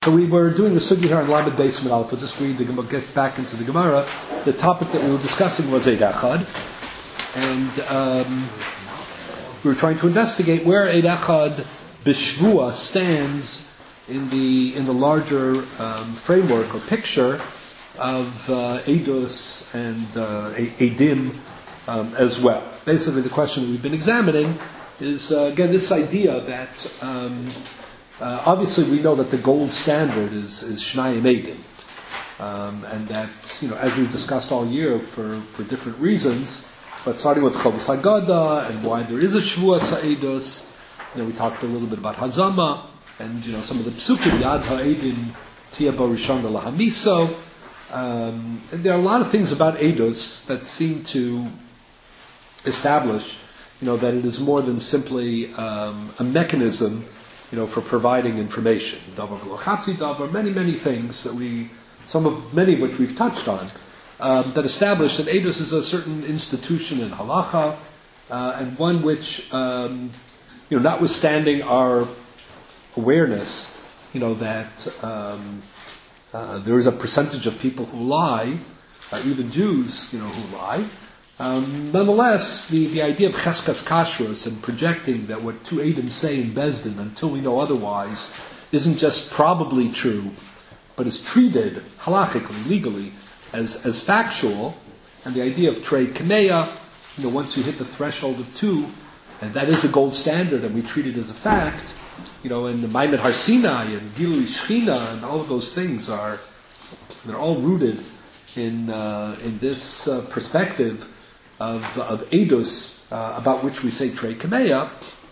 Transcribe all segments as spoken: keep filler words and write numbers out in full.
So we were doing the sugya here on Lamed Beis Min Aleph. We'll just read the Gemara, get back into the Gemara. The topic that we were discussing was Eid Echad, and um, we were trying to investigate where Eid Echad B'Shvua stands in the in the larger um, framework or picture of uh, Eidos and uh, Eidim um, as well. Basically, the question that we've been examining is uh, again this idea that. Um, Uh, obviously, we know that the gold standard is, is Shnayim Eidim, um, and that, you know, as we've discussed all year for, for different reasons, but starting with Chovos Haggadah and why there is a Shvuas Ha'edos, you know, we talked a little bit about Hazama and, you know, some of the Psukim, Yad Ha'edim, Tia Barishon Lahamiso. Um, and there are a lot of things about Eidos that seem to establish, you know, that it is more than simply um, a mechanism, you know, for providing information. Davar v'lo davar, many, many things that we, some of, many of which we've touched on, um, that establish that Eidos is a certain institution in halacha, uh, and one which, um, you know, notwithstanding our awareness, you know, that um, uh, there is a percentage of people who lie, uh, even Jews, you know, who lie. Um, nonetheless, the, the idea of cheskas kashrus and projecting that what two Eidim say in Bezdin until we know otherwise isn't just probably true, but is treated halachically, legally, as, as factual, and the idea of trei kameya, you know, once you hit the threshold of two, and that is the gold standard, and we treat it as a fact, you know, and the Maimed Har Sinai and Gilui Shechina and all of those things are, they're all rooted in uh, in this uh, perspective of, of Eidos, uh, about which we say Trei Kameya.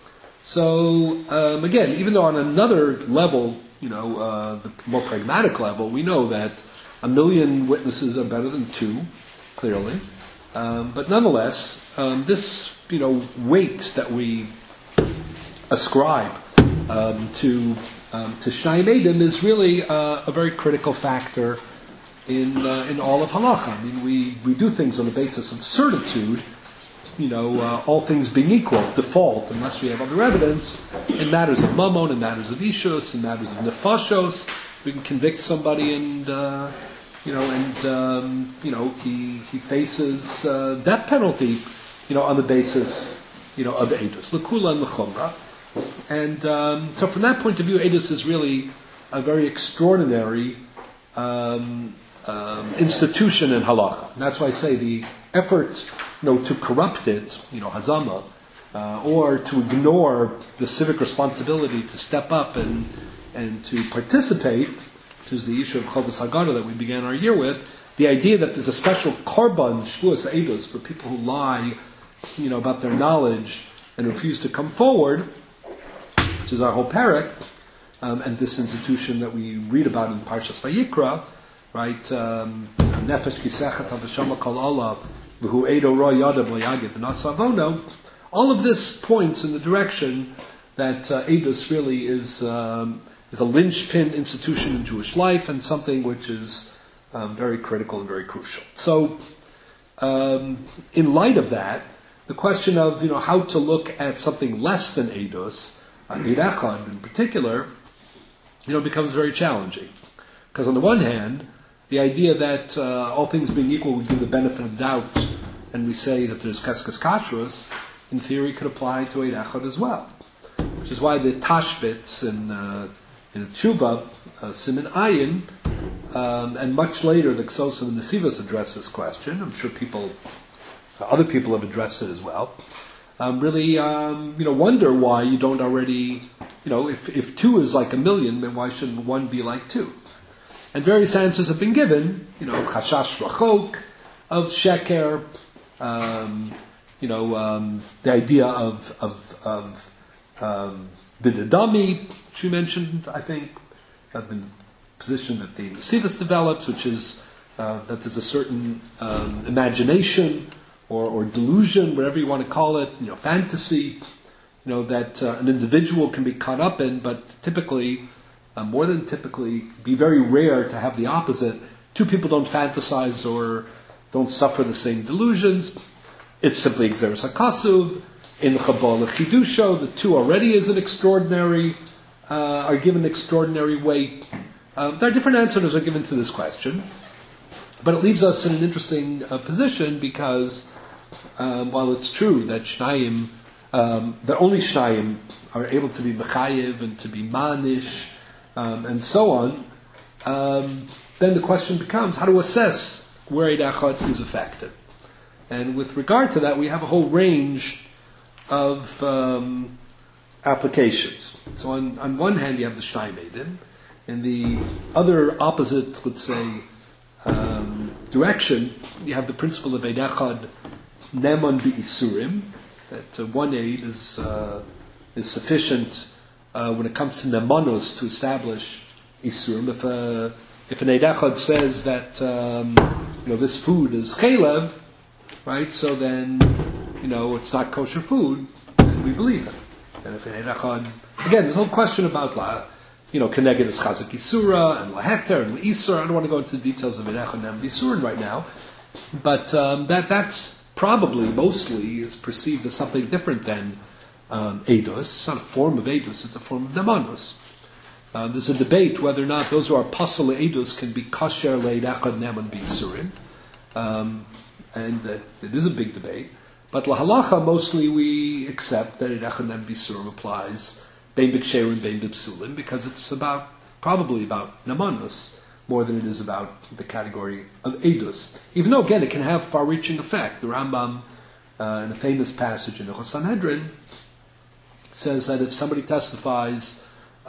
So, um, again, even though on another level, you know, uh, the more pragmatic level, we know that a million witnesses are better than two, clearly. Um, but nonetheless, um, this, you know, weight that we ascribe um, to um, to Shnayim Eidim is really uh, a very critical factor in uh, in all of halacha. I mean, we, we do things on the basis of certitude, you know, uh, all things being equal, default, unless we have other evidence. In matters of mammon, in matters of ishus, in matters of nefashos, we can convict somebody and, uh, you know, and, um, you know, he he faces uh, death penalty, you know, on the basis, you know, of Eidos. L'kula and l'chumra. And um, so from that point of view, Eidos is really a very extraordinary um Um, institution in halacha. And that's why I say the effort, you know, to corrupt it, you know, hazama, uh, or to ignore the civic responsibility to step up and and to participate, which is the issue of Chovos Haggadah that we began our year with, the idea that there's a special korban, shvuas eidos, for people who lie, you know, about their knowledge and refuse to come forward, which is our whole parak, um, and this institution that we read about in Parshas Vayikra, right? Nefesh kisechet havashama kol olav v'hu edo ro yadav l'yagid v'nasavono. All of this points in the direction that uh, Eidos really is um, is a linchpin institution in Jewish life and something which is um, very critical and very crucial. So, um, in light of that, the question of, you know, how to look at something less than Eidos, uh, Eid Echad in particular, you know, becomes very challenging. Because on the one hand, the idea that uh, all things being equal, we give the benefit of doubt, and we say that there's kaskas kashrus, in theory could apply to Eid Echad as well. Which is why the Tashbitz in, uh, in Tshuva, uh, Siman Ayin, um, and much later the Ksos and the Nesivos address this question. I'm sure people, uh, other people have addressed it as well. Um, really, um, you know, wonder why you don't already, you know, if, if two is like a million, then why shouldn't one be like two? And various answers have been given, you know, chashash rachok, of sheker, um, you know, um, the idea of, of, of, um, bidadami, which we mentioned, I think, have been the position that the Nesivos develops, which is, uh, that there's a certain, um, imagination, or, or delusion, whatever you want to call it, you know, fantasy, you know, that uh, an individual can be caught up in, but typically, Uh, more than typically, be very rare to have the opposite. Two people don't fantasize or don't suffer the same delusions. It's simply Xeris HaKasuv. In Chabal Chidusho, the two already is an extraordinary, uh, are given extraordinary weight. Um, there are different answers are given to this question, but it leaves us in an interesting uh, position because um, while it's true that Shnayim, um, that only Shnayim are able to be Mechayev and to be Manish um, and so on, um, then the question becomes how to assess where Eid Echad is effective. And with regard to that, we have a whole range of um, applications. So on, on one hand, you have the Shnai Eidim. In the other opposite, let's say, um, direction, you have the principle of Eid Echad Neman B'Isurim, that uh, one aid is uh, is sufficient uh, when it comes to Nemanos to establish Isurim. If, a, if an Eid Echad says that um, you know this food is Chelev, right, so then you know it's not kosher food, and we believe it. And if an Eid Echad, again, there's a whole question about La, you know, Keneged is Chazak Isura and Laheter and Isur. I don't want to go into the details of Eid Echad and Isurin right now, but um, that that's probably mostly is perceived as something different than um, Eidos. It's not a form of Eidos; it's a form of Nemanos. Uh, there's a debate whether or not those who are Pasal Eidos can be Kasher Leid Echad Neman B'Isurin, um, and uh, it is a big debate. But lahalacha, mostly we accept that Eid Echad Neman B'Isurim applies Bein B'Ksherim, Bein B'Psulim, because it's about, probably about Nemanos, more than it is about the category of Eidos. Even though, again, it can have far-reaching effect. The Rambam, uh, in a famous passage in the Sanhedrin, says that if somebody testifies,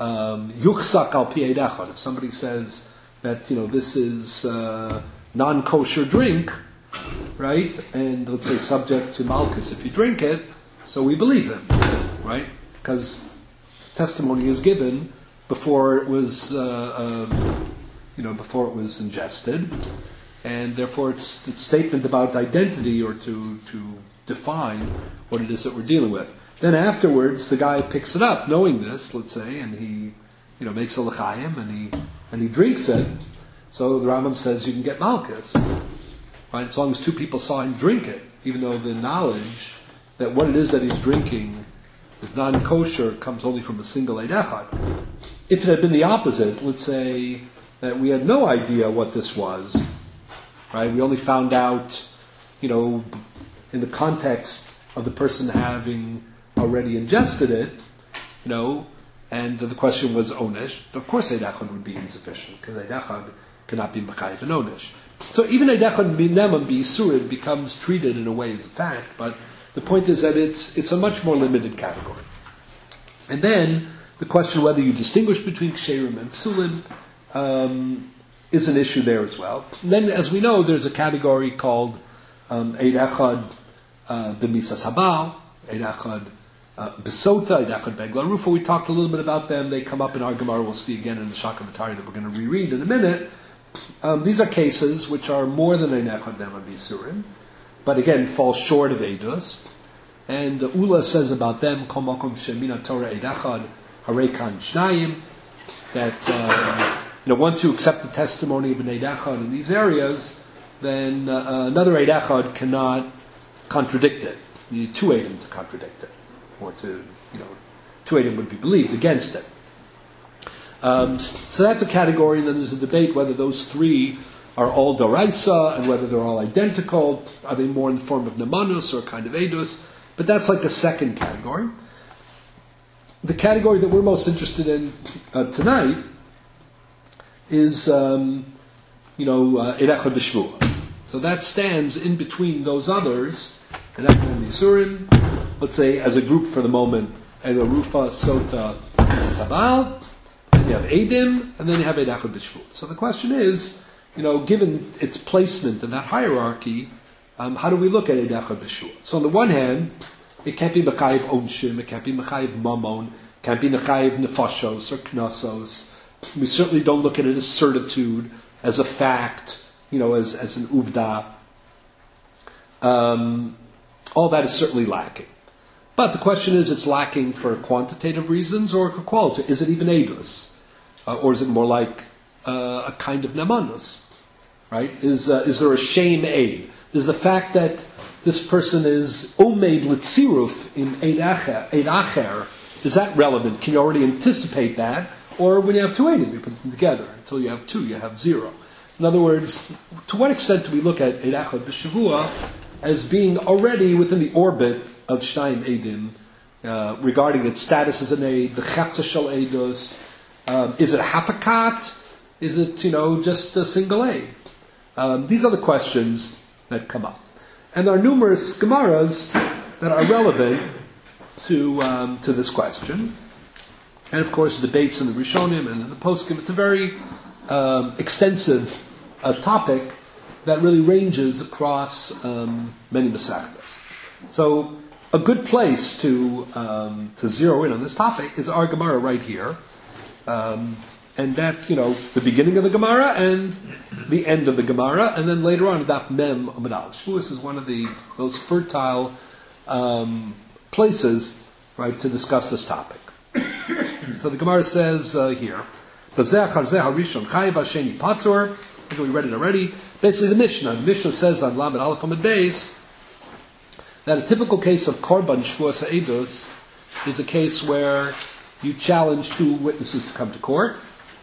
Yuchsak al pi Eid Echad, if somebody says that, you know, this is uh, non-kosher drink, right, and let's say subject to Malchus if you drink it, so we believe him, right, because testimony is given before it was, uh, um, you know, before it was ingested, and therefore it's a statement about identity or to to define what it is that we're dealing with. Then afterwards, the guy picks it up, knowing this, let's say, and he, you know, makes a l'chaim and he and he drinks it. So the Rambam says you can get Malchus, right? As long as two people saw him drink it, even though the knowledge that what it is that he's drinking is non-kosher comes only from a single Eid Echad. If it had been the opposite, let's say that we had no idea what this was, right? We only found out, you know, in the context of the person having already ingested it, you know, and the question was onesh. Of course, Eid Echad would be insufficient because Eid Echad cannot be mechayiv and onesh. So even Eid Echad Neman B'Isurim becomes treated in a way as a fact, but the point is that it's it's a much more limited category. And then the question whether you distinguish between ksherim and psulim um, is an issue there as well. And then, as we know, there's a category called um, Eid Echad uh, B'misas Habal, Eid Echad uh, B'sota, Eid Echad Begla Rufa. We talked a little bit about them. They come up in our Gemara. We'll see again in the Shakavatari that we're going to reread in a minute. Um, these are cases which are more than Eid Echad Neman B'Isurim, but again fall short of Eidos. And uh, Ula says about them, Kol Makom Shemina Torah Eid Echad Harei Kan Shnayim, that uh, you know once you accept the testimony of an Eid Echad in these areas, then uh, another Eid Echad cannot contradict it. You need two Eidim to contradict it, or to you know two Eidim would be believed against it. Um, so that's a category, and then there's a debate whether those three are all Doraisa and whether they're all identical. Are they more in the form of Nemanus or kind of Eidos? But that's like the second category. The category that we're most interested in uh, tonight is, um, you know, uh, Eid Echad B'Shvuah. So that stands in between those others, Eid Echad and Isurim, let's say as a group for the moment, Eila Rufa, Sota, Sabal, then you have Eidim, and then you have Eid Echad B'Shvuah. So the question is, you know, given its placement in that hierarchy, um, how do we look at Eid Echad B'Shvuah? So on the one hand, it can't be Mechayiv Onshim, it can't be Mechayiv Mamon, it can't be Mechayiv Nefashos or Knossos. We certainly don't look at it as certitude, as a fact, you know, as, as an uvda. Um, all that is certainly lacking. But the question is, it's lacking for quantitative reasons or qualitative. Is it even Eidos? Uh, or is it more like uh, a kind of Nemanus? Right? Is uh, is there a shame aid? Is the fact that this person is omeid litziruf in Eid Acher, is that relevant? Can you already anticipate that? Or when you have two Eidim, you put them together. Until you have two, you have zero. In other words, to what extent do we look at Eid Echad B'Shavua as being already within the orbit of Shnayim Eidim, uh, regarding its status as an Eid, the Chetza Shel Eidos? Um, is it a half a kat? Is it, you know, just a single Eid? Um, these are the questions that come up. And there are numerous Gemaras that are relevant to um, to this question. And of course, debates in the Rishonim and in the Poskim. It's a very um, extensive uh, topic that really ranges across um, many Masechtas. So, a good place to um, to zero in on this topic is our Gemara right here, um, and that, you know, the beginning of the Gemara and the end of the Gemara, and then later on Daf Mem Amud Aleph. Shavuos is one of the most fertile um, places, right, to discuss this topic. So the Gemara says uh, here, "Bazeh Charzeh Harishon Chayiv Hasheni Patur." I think we read it already. Basically, the Mishnah. The Mishnah says on Lamed Aleph Amud Beis that a typical case of Korban Shavuos Ha'edus is a case where you challenge two witnesses to come to court.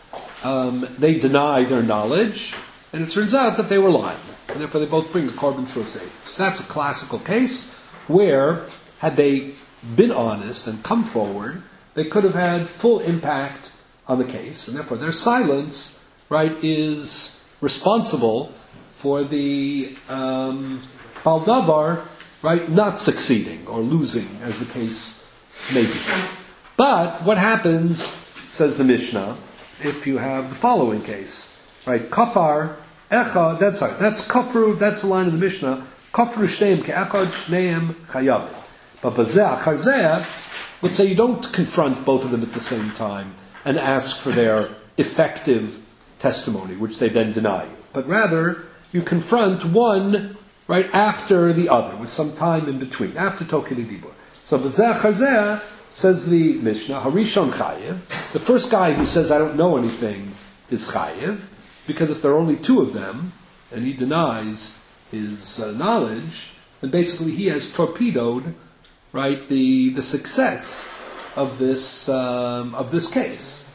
Um, they deny their knowledge, and it turns out that they were lying, and therefore they both bring a Korban Shavuos Ha'edus. That's a classical case where, had they been honest and come forward, they could have had full impact on the case, and therefore their silence, right, is responsible for the um, Bal Davar, right, not succeeding or losing, as the case may be. But what happens, says the Mishnah, if you have the following case, right? Kafar Echad. That's sorry, that's Kafru. That's the line of the Mishnah. Kafru Shteim Ke'echad Shneim Chayav. But Bazeh Charzeh would say you don't confront both of them at the same time and ask for their effective testimony, which they then deny you. But rather, you confront one right after the other, with some time in between, after Tokei Dibur. So Bazeh Charzeh, says the Mishnah, Harishon Chayiv, the first guy who says, I don't know anything, is Chayiv, because if there are only two of them, and he denies his uh, knowledge, then basically he has torpedoed, right, the the success of this um, of this case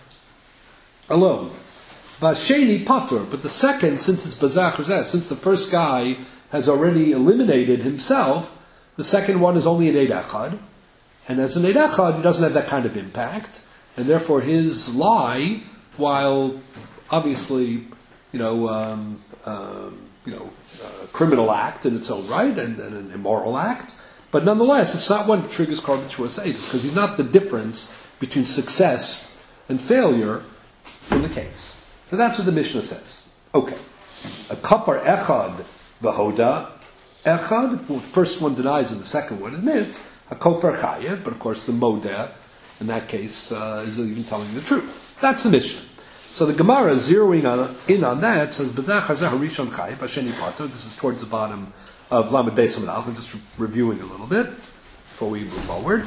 alone. Vasheni Patur, but the second, since it's Bazeh Charzeh, since the first guy has already eliminated himself, the second one is only an Eid Echad, and as an Eid Echad, he doesn't have that kind of impact, and therefore his lie, while obviously, you know, um, um, you know, a criminal act in its own right and, and an immoral act, but nonetheless, it's not one that triggers Korban Shavuos Ha'edus, because he's not the difference between success and failure in the case. So that's what the Mishnah says. Okay. A Kafar Echad V'hoda Echad, the first one denies and the second one admits, a Kofar Chayev, but of course the Modeh, in that case, uh, is even telling the truth. That's the Mishnah. So the Gemara, zeroing on, in on that, says, Bazeh Charzeh Harishon Chayev, Hasheni Patur. This is towards the bottom of Lamed Beis Amud Aleph. I'm just re- reviewing a little bit before we move forward.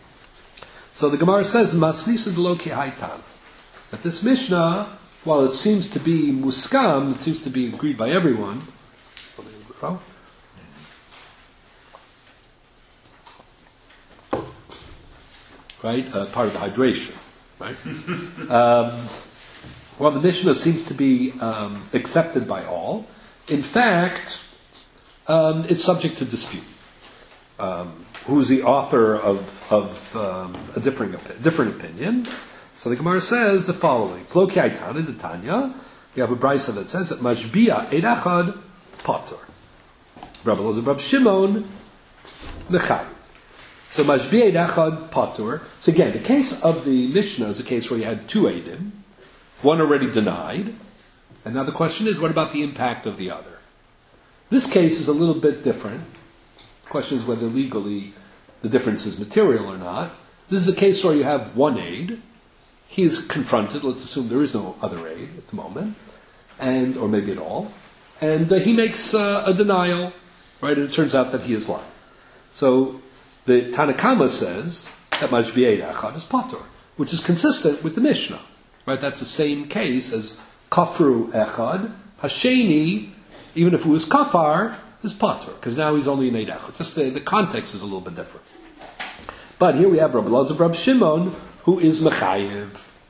So the Gemara says, Masnisa D'lo Kihaitan, that this Mishnah, while it seems to be muskam, it seems to be agreed by everyone, right, uh, part of the hydration, right? um, well, the Mishnah seems to be um, accepted by all. In fact, um, it's subject to dispute. Um, who's the author of, of um, a differing, different opinion? So the Gemara says the following: Flo ki aitana de Tanya. We have a brisa that says that mashbia eid echad patur. Rabbi Elazar, Rabbi Shimon mechayiv. So mashbia eid echad patur. So again, the case of the Mishnah is a case where you had two eidim, one already denied, and now the question is, what about the impact of the other? This case is a little bit different. The question is whether legally the difference is material or not. This is a case where you have one aid. He is confronted, let's assume there is no other aid at the moment, and or maybe at all, and uh, he makes uh, a denial, right, and it turns out that he is lying. So the Tanakama says that Mashbi Eid Echad is Patur, which is consistent with the Mishnah, right? That's the same case as Kafru Echad, Hasheni, even if it was Kafar, is Patur, because now he's only an Eid Echad. Just the, the context is a little bit different. But here we have Rabbi Elazar, Rabbi Shimon, who is Mechayiv.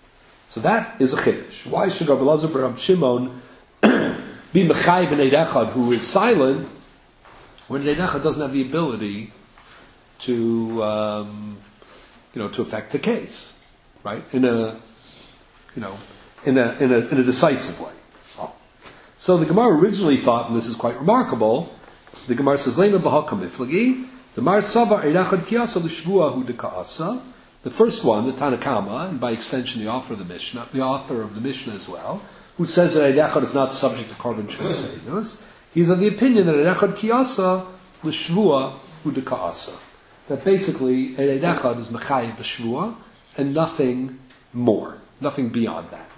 So that is a chiddush. Why should Rabbi Elazar bar Rabbi Shimon be mechayiv an eid echad who is silent when the eid echad doesn't have the ability to, um, you know, to affect the case, right? In a, you know, in a in a in a decisive way. Oh. So the Gemara originally thought, and this is quite remarkable, the Gemara says, "Leina b'hakam iflagi." The Mar Savar eid echad kiyasa l'shvua hu deka'asa. The first one, the Tanakama, and by extension the author of the Mishnah, the author of the Mishnah as well, who says that eid echad is not subject to korban shvua seidus, he's of the opinion that eid echad kiyasa l'shvua hu deka'asa. That basically eid echad is mechayiv b'shvua and nothing more, nothing beyond that.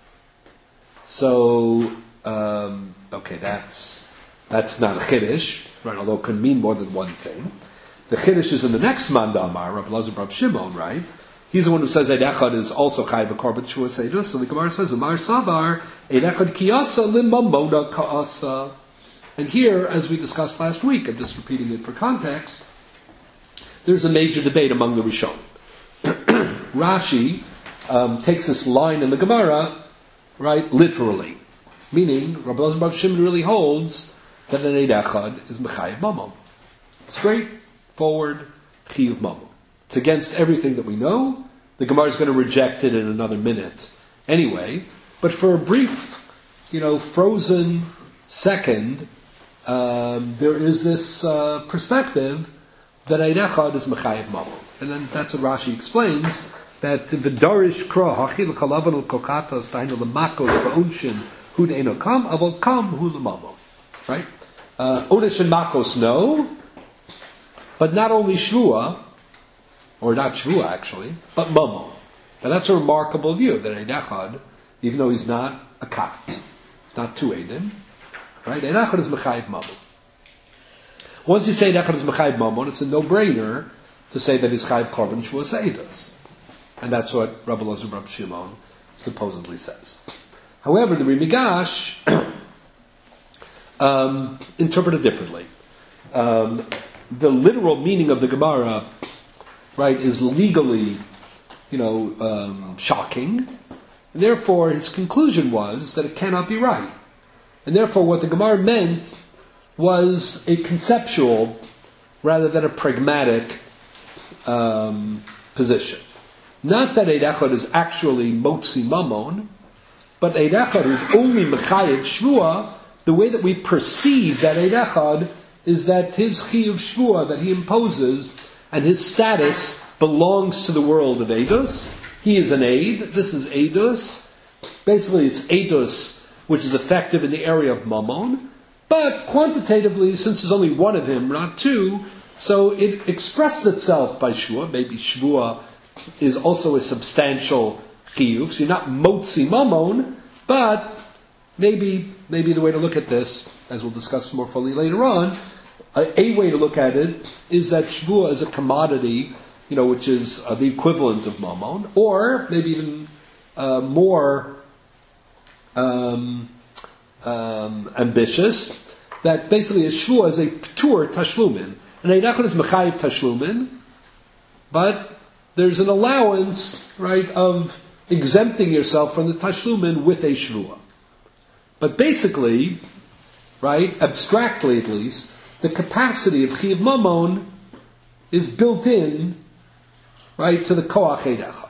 So, um, okay, that's that's not a chiddush, right? Although it can mean more than one thing. The chiddush is in the next mandamar, Rabbi Elazar bar Rabbi Shimon, right? He's the one who says eid echad is also chayiv b'korban shvua seidus. So the Gemara says, "Umar savar eid echad kiyasa limamona ka'asa." And here, as we discussed last week, I'm just repeating it for context. There's a major debate among the Rishonim. Rashi um, takes this line in the Gemara, right, literally, meaning Rabbi Elazar bar Shimon really holds that an eid echad is mechayiv mamon. Straightforward chiyuv mamon. It's against everything that we know. The Gemara is going to reject it in another minute, anyway. But for a brief, you know, frozen second, um, there is this uh, perspective that eid echad is mechayiv mamon, and then that's what Rashi explains. That the darish kra hachil kalavan kokata stainu lemakos ba'unshin hud eno kam avol kam hu lemamo. Right? Onish and makos no, but not only shvua, or not shvua actually, but mamo. Now that's a remarkable view that eid echad, even though he's not a kat, not two edim, right? Eid echad is mechayiv mamo. Once you say eid echad is mechayiv mamo, it's a no-brainer to say that he's chayiv korban shvua seidus. And that's what Rabbi Elazar bar Rabbi Shimon supposedly says. However, the Rimigash um, interpreted differently. Um, the literal meaning of the Gemara, right, is legally, you know, um, shocking. And therefore, his conclusion was that it cannot be right. And therefore, what the Gemara meant was a conceptual rather than a pragmatic um, position. Not that eid echad is actually motzi mamon, but eid echad is only mechayiv shvua. The way that we perceive that eid echad is that his chiyuv shvua that he imposes and his status belongs to the world of eidus. He is an eid. This is eidus. Basically, it's eidus which is effective in the area of mamon. But quantitatively, since there's only one of him, not two, so it expresses itself by shvua. Maybe shvua is also a substantial chiyuv. So you're not motzi mamon, but maybe maybe the way to look at this, as we'll discuss more fully later on, a, a way to look at it is that shvua is a commodity, you know, which is uh, the equivalent of mamon, or maybe even uh, more um, um, ambitious, that basically a shvua is a ptur tashlumin. And eid echad is mechayiv tashlumin, but there's an allowance, right, of exempting yourself from the tashlumin with a shvua. But basically, right, abstractly at least, the capacity of chiyuv mamon is built in, right, to the koach eid echad.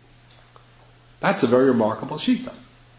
That's a very remarkable shita.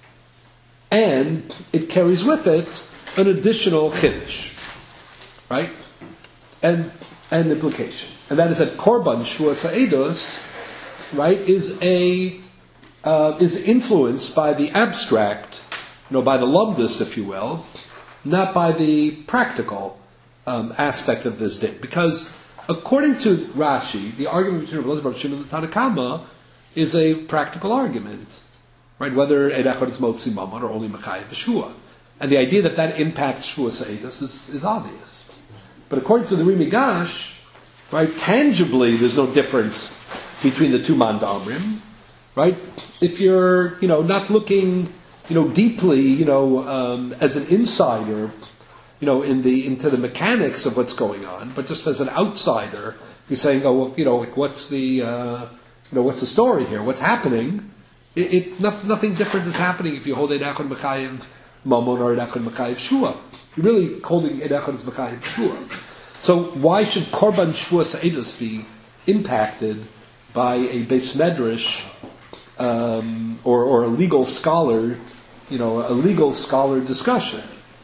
And it carries with it an additional chiddush, right, and and implication. And that is that korban shvua seidus, right, is a uh, is influenced by the abstract, you know, by the lumdus, if you will, not by the practical um, aspect of this din. Because according to Rashi, the argument between Rabbi Elazar bar Shimon and the Tanakama is a practical argument, right? Whether eid echad is motzi mamon or only mechayiv b'shvua, and the idea that that impacts shvua seidus is, is obvious. But according to the Rimigash, right, tangibly, there's no difference between the two mandamrim, right? If you're, you know, not looking, you know, deeply, you know, um, as an insider, you know, in the into the mechanics of what's going on, but just as an outsider, you're saying, oh, well, you know, like, what's the, uh, you know, what's the story here? What's happening? It, it no, nothing different is happening if you hold Eid Echad Mechayev Mamon or Eid Echad Mechayev Shua. You're really holding Eid Echad as Mechayev Shua. So why should Korban Shua Sa'edus be impacted by a Beis Medrash um, or, or a legal scholar, you know, a legal scholar discussion?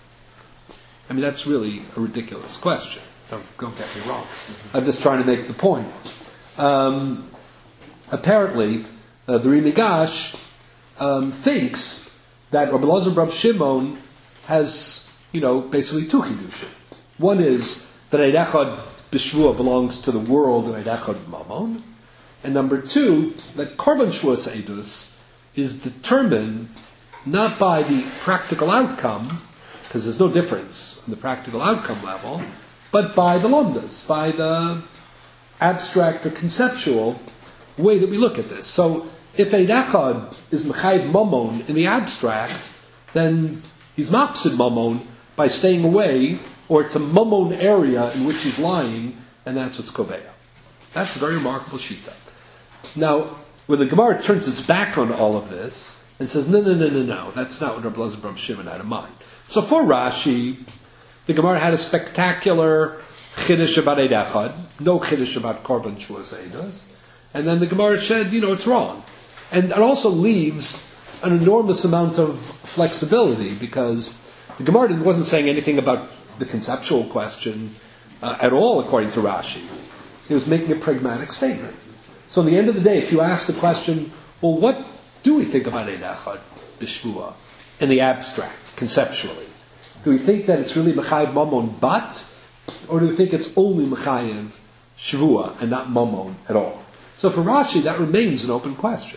I mean, that's really a ridiculous question. Don't, don't get me wrong. I'm just trying to make the point. Um, apparently, uh, the Ri Migash um, thinks that Rabbi Elazar Bar Shimon has, you know, basically two chidushim. One is that Eid Echad B'Shvua belongs to the world of Eid Echad Mamon, and number two, that Korban Shua Seidus is determined not by the practical outcome, because there's no difference in the practical outcome level, but by the lomdas, by the abstract or conceptual way that we look at this. So if Eid Echad is Mechayev Mamon in the abstract, then he's Mapsid Mamon by staying away, or it's a Mamon area in which he's lying, and that's what's Koveya. That's a very remarkable shita. Now, when the Gemara turns its back on all of this and says, no, no, no, no, no, that's not what Rabbi Elazar Bar Shimon had in mind. So for Rashi, the Gemara had a spectacular chiddush about Eid Echad, no chiddush about Korban Shua Seidus, and then the Gemara said, you know, it's wrong. And it also leaves an enormous amount of flexibility, because the Gemara wasn't saying anything about the conceptual question uh, at all, according to Rashi. He was making a pragmatic statement. So at the end of the day, if you ask the question, well, what do we think about Eid Echad B'Shvua in the abstract, conceptually? Do we think that it's really Mechayev Mamon but, or do we think it's only Mechayev Shvua and not Mamon at all? So for Rashi, that remains an open question.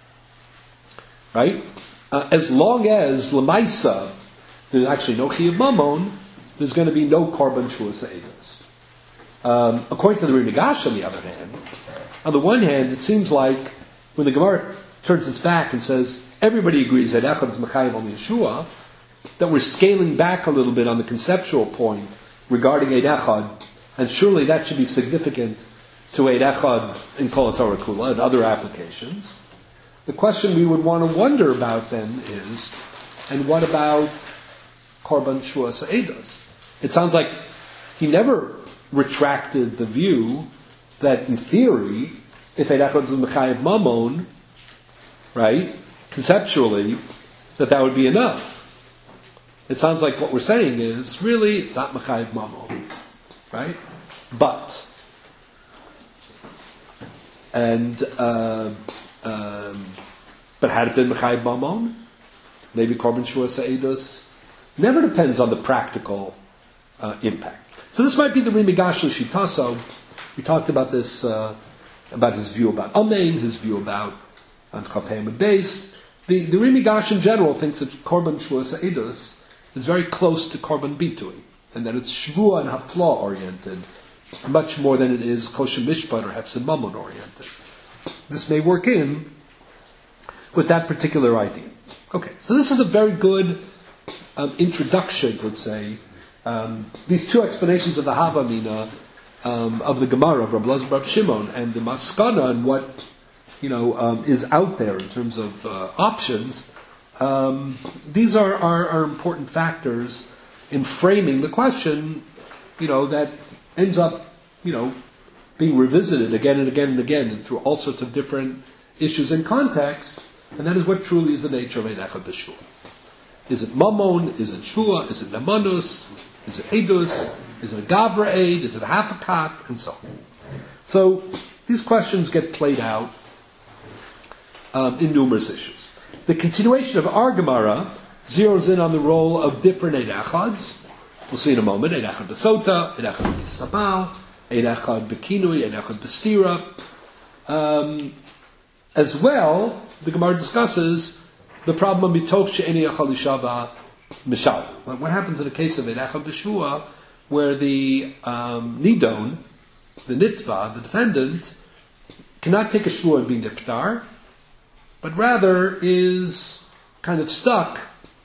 Right? Uh, as long as Lamaisa, there's actually no Chiyav Mamon, there's going to be no Korban Shua Seidus. Um, according to the Ri Migash, on the other hand, on the one hand, it seems like when the Gemara turns its back and says everybody agrees that Echad is Mechayev only Yeshua, that we're scaling back a little bit on the conceptual point regarding Eid Echad, and surely that should be significant to Eid Echad in Kol HaTorah Kula and other applications. The question we would want to wonder about then is, and what about Korban Shua Seidus? It sounds like he never retracted the view that in theory, if Eid Echad is Mechayev Mamon, right, conceptually, that that would be enough. It sounds like what we're saying is, really, it's not Mechayev Mamon, right? But, and, uh, um, but had it been Mechayev Mamon, maybe Korban Shua Seidus, never depends on the practical uh, impact. So this might be the Ri Migash Shitaso. We talked about this, uh, about his view about Amein, his view about on Chafayim and Beis. The, the Ri Migash in general thinks that Korban Shua Seidus is very close to Korban Bitui, and that it's Shvua and Hafla oriented, much more than it is Kosher Mishpat or Hefsed Mamon oriented. This may work in with that particular idea. Okay, so this is a very good um, introduction, let's say. Um, these two explanations of the Havamina, um, of the Gemara, of Rabbi Elazar Bar Shimon, and the Maskana, and what you know um, is out there in terms of uh, options, um, these are, are, are important factors in framing the question, you know, that ends up, you know, being revisited again and again and again, and through all sorts of different issues and contexts, and that is what truly is the nature of Eid Echad B'Shvua. Is it Mamon? Is it Shua? Is it Namanus? Is it Edus? Is it a Gavra Eid? Is it a half a kat? And so on. So these questions get played out um, in numerous issues. The continuation of our Gemara zeroes in on the role of different Eid Echads. We'll see in a moment. Eid Echad B'Sota, Eid Echad B'Sabal, Eid Echad B'Kinui, Eid Echad B'Stira. Um, as well, the Gemara discusses the problem of Mitoch She'eni Echad Lishava Mishal. What happens in a case of Eid Echad B'Shvua, where the um, Nidon, the Nitva, the defendant, cannot take a Shvua and be Niftar, but rather is kind of stuck,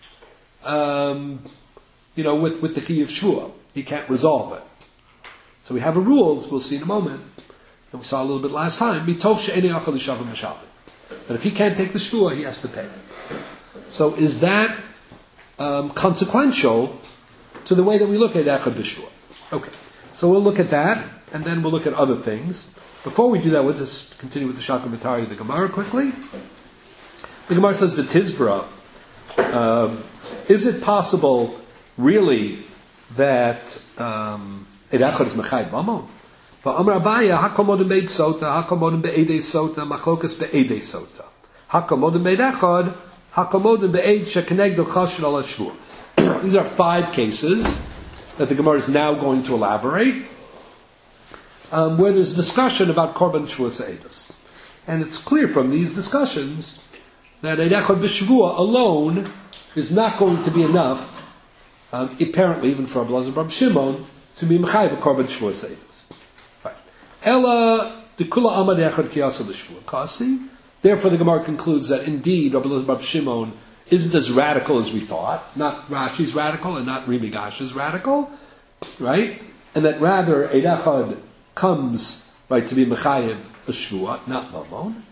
um, you know, with, with the key of Shvua. He can't resolve it. So we have a rule, as we'll see in a moment, and we saw a little bit last time, Mitoch She'eni Echad Lishava Mishal. But if he can't take the shvua, he has to pay. So is that um, consequential to the way that we look at echad b'shvua? Okay, so we'll look at that, and then we'll look at other things. Before we do that, we'll just continue with the Shakamatari of the Gemara quickly. The Gemara says, V'tizbra, um, is it possible, really, that um, Eid Echad is Mechayv Mamon? V'amar Abaya, hakomodim be'ed sota, hakomodim be'edei sota, machlokas be'edei sota. Hakomodim be'ed Echad, hakomodim be'ed shekenegdo chashel al ashur. These are five cases that the Gemara is now going to elaborate, um, where there's discussion about Korban Shvuas Eidos. And it's clear from these discussions that Eid Echad b'Shavua alone is not going to be enough, um, apparently even for Abelazar Bar Shimon, to be Mechayev Korban Shvuas Eidos. Right. Ella dekula amad echad kiyasa l'shvua kasi. Therefore, the Gemara concludes that indeed Abelazar Bar Shimon isn't as radical as we thought. Not Rashi's radical and not Rimi Gash's radical, right? And that rather Eid Echad comes, right, to be Mechayev a Shvua, not Mamon.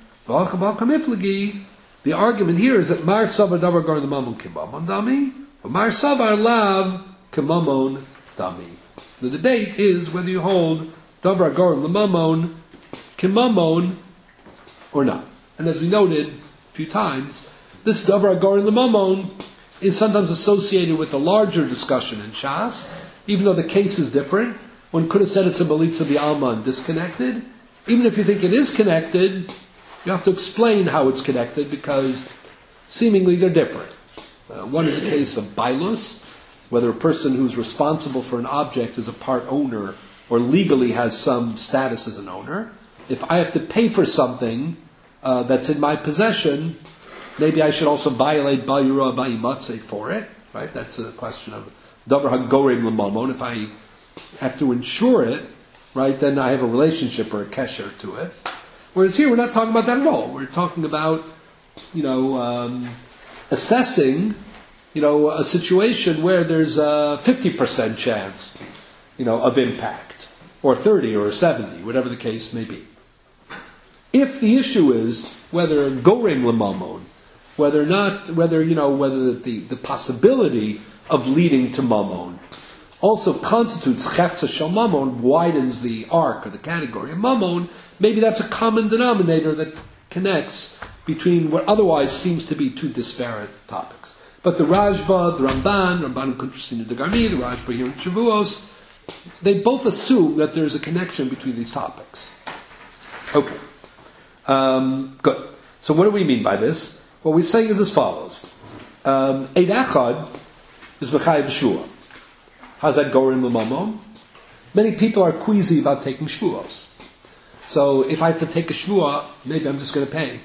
The argument here is that Mar Savar Davar Gar the Mamon Kimamon Dami, or Mar Savar Lav Kimamon Dami. The debate is whether you hold Davar Gar the Mamon Kimamon or not. And as we noted a few times, this Davar Gar the Mamon is sometimes associated with a larger discussion in Shas, even though the case is different. One could have said it's a Malitza B'Alma and disconnected. Even if you think it is connected, you have to explain how it's connected because seemingly they're different. Uh, one is a case of bailus, whether a person who's responsible for an object is a part owner or legally has some status as an owner. If I have to pay for something uh, that's in my possession, maybe I should also violate Bayura Bayimatze for it, right? That's a question of Davar HaGorim L'Mamon. If I have to insure it, right, then I have a relationship or a kesher to it. Whereas here we're not talking about that at all. We're talking about, you know, um, assessing, you know, a situation where there's a fifty percent chance, you know, of impact, or thirty or seventy, whatever the case may be. If the issue is whether goring lemamon, whether not, whether, you know, whether the, the possibility of leading to mamon also constitutes chefza shel mamon, widens the arc or the category of mamon, maybe that's a common denominator that connects between what otherwise seems to be two disparate topics. But the Rajba, the Ramban, Ramban Kuntrasina de Garmi, the Rajba here in Shavuos, they both assume that there's a connection between these topics. Okay. Um, good. So what do we mean by this? What we're saying is as follows. Um, Eid Echad is Mechayev Shua. How's that going in Mamon? Many people are queasy about taking shvuos. So if I have to take a shvua, maybe I'm just going to pay.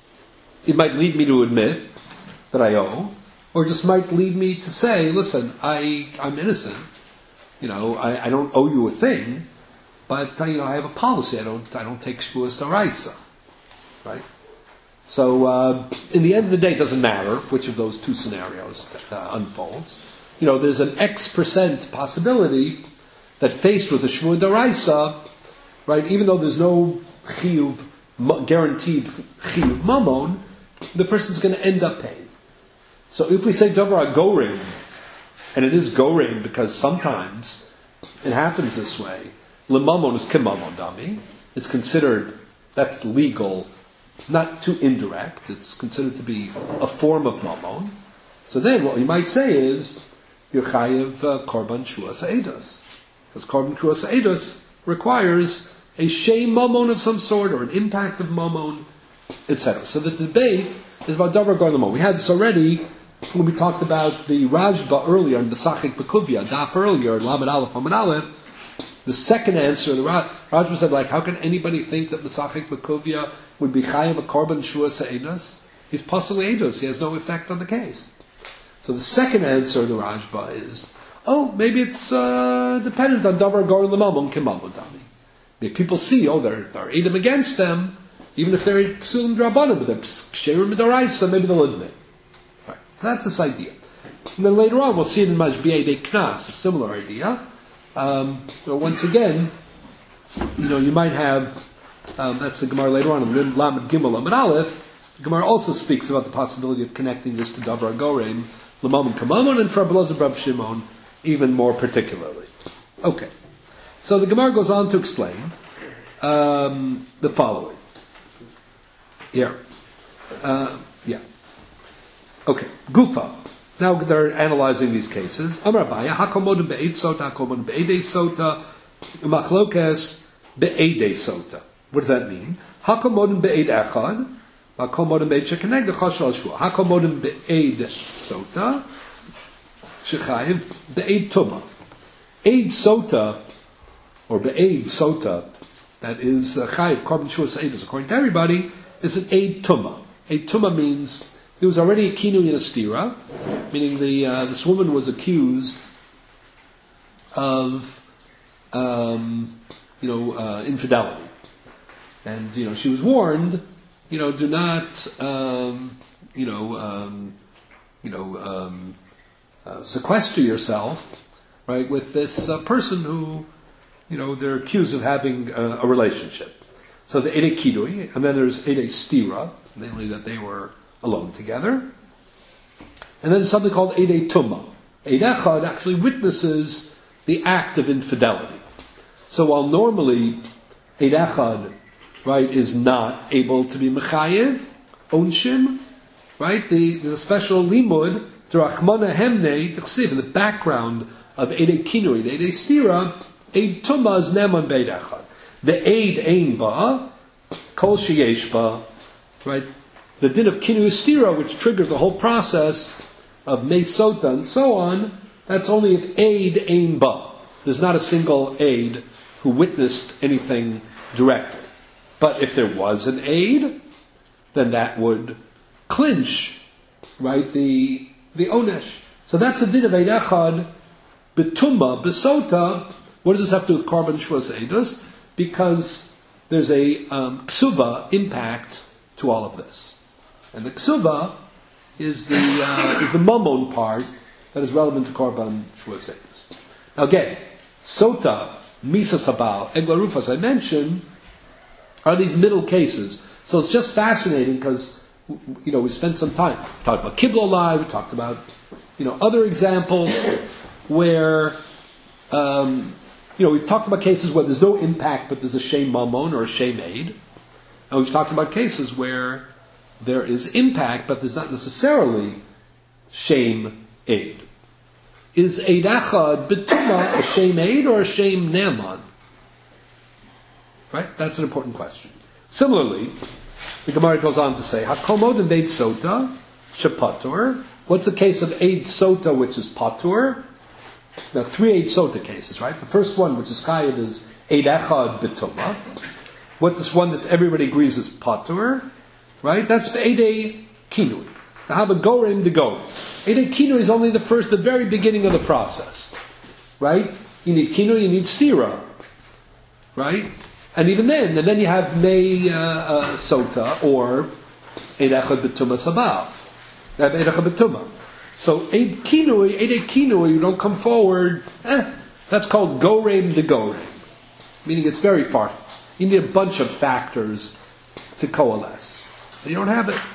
It might lead me to admit that I owe, or just might lead me to say, listen, I, I'm innocent. You know, I, I don't owe you a thing, but you know, I have a policy. I don't, I don't take shvuas d'oraisa, right? So uh, in the end of the day, it doesn't matter which of those two scenarios uh, unfolds. You know, there's an X percent possibility that faced with a shvua d'oraisa, right, even though there's no chiyuv, guaranteed chiyuv mamon, the person's going to end up paying. So if we say davar goring, and it is goring because sometimes it happens this way, lemamon is kimamon dami, it's considered, that's legal, not too indirect, it's considered to be a form of mamon. So then what you might say is, you're chayev uh, korban shuas eidos. Because korban shuas eidos requires a shame mamon of some sort, or an impact of mamon, et cetera. So the debate is about davar goring lemamon. We had this already when we talked about the Rajba earlier, and the Sachik Bekuvia, Daf earlier, Lamed Aleph, Lamed Aleph. The second answer, the Raj, Rajba said, like, how can anybody think that the Sachik Bekuvia would be chayev a korban shuas eidos? He's possibly eidos. He has no effect on the case. So the second answer of the Rajba is, oh, maybe it's uh, dependent on davar goring lemamon kimamon dami. If people see, oh, there are edim against them, even if they're psulim drabanim, but they're ksherim d'oraisa, maybe they'll admit. Right. So that's this idea. And then later on, we'll see it in Majbiei de Knas, a similar idea. Um, so once again, you know, you might have, um, that's the Gemara later on, in Lamed Gimel Lamed Aleph, The Gemara also speaks about the possibility of connecting this to Davar Gorem, L'mamon Kamamon, and for Abelazar Rab Shimon, even more particularly. Okay. So the Gemara goes on to explain um, the following. Here. Uh, yeah. Okay. Gufa. Now they're analyzing these cases. Amar Abaya, hakomodim be'ed sota, hakomodim be'edei sota, machlokes be'edei sota. What does that mean? Hakomodim be'ed echad, hakomodim be'ed shekeneg dechashal shua. Hakomodim be'ed sota, shechayiv be'ed tuma. Eid sota, or be'ed sota, that is uh, chayiv, carbon shua se'edus, according to everybody, is an eid tuma. Eid tuma means there was already a kinui and a stira, meaning the uh, this woman was accused of um, you know uh, infidelity, and you know she was warned, you know, do not um, you know um, you know um, uh, sequester yourself, right, with this uh, person who you know they're accused of having uh, a relationship. So the Eidei Kidui, and then there's Eidei Stira, namely that they were alone together. And then something called Eidei Tumma. Eid Echad actually witnesses the act of infidelity. So while normally Eid Echad, right, is not able to be Mechayev, Onshim, right, the, the special limud, Drachmana Hemne, T'chsiv, in the background of Eidei Kinui, Eidei Stira, Eid Tumma is Neman Beid Echad. The Eid Ein Ba, Kol Sheyesh Ba, right, the din of Kinu Stira, which triggers the whole process of Meisota and so on, that's only if Eid Ein Ba. There's not a single Eid who witnessed anything directly. But if there was an Eid, then that would clinch, right, the the Onesh. So that's the din of Eid Echad, Betumma, Besota. What does this have to do with Korban Shvus Eidus? Because there's a um, ksuva impact to all of this. And the ksuva is the uh, is the mammon part that is relevant to Korban Shvus Eidus. Now again, Sota, Misa Sabal, and Eglaruf, as I mentioned, are these middle cases. So it's just fascinating because, you know, we spent some time. We talked about Kiblolai, we talked about, you know, other examples where, um, you know, we've talked about cases where there's no impact, but there's a shame mammon or a shame aid. And we've talked about cases where there is impact, but there's not necessarily shame aid. Is Eid Echad B'tumah a shame aid or a shame neman? Right? That's an important question. Similarly, the Gemara goes on to say, Hakomod and Eid Sota, Shepatur. What's the case of Eid Sota, which is Patur? Now, three Eid Sota cases, right? The first one, which is Chayiv, is Eid Echad B'tumah. What's this one that everybody agrees is Patur? Right? That's Eidei Kinui. Now, have a Gorim to go. Eidei Kinui is only the first, the very beginning of the process. Right? You need Kinui, you need Stira. Right? And even then, and then you have Mei uh, uh, Sota, or Eid Echad B'tumah Sabal. Eid Echad B'tumah. So Eid Kinui, Eidei Kinui, you don't come forward, eh, that's called Gorem de Gorem. Meaning it's very far. You need a bunch of factors to coalesce. So you don't have it.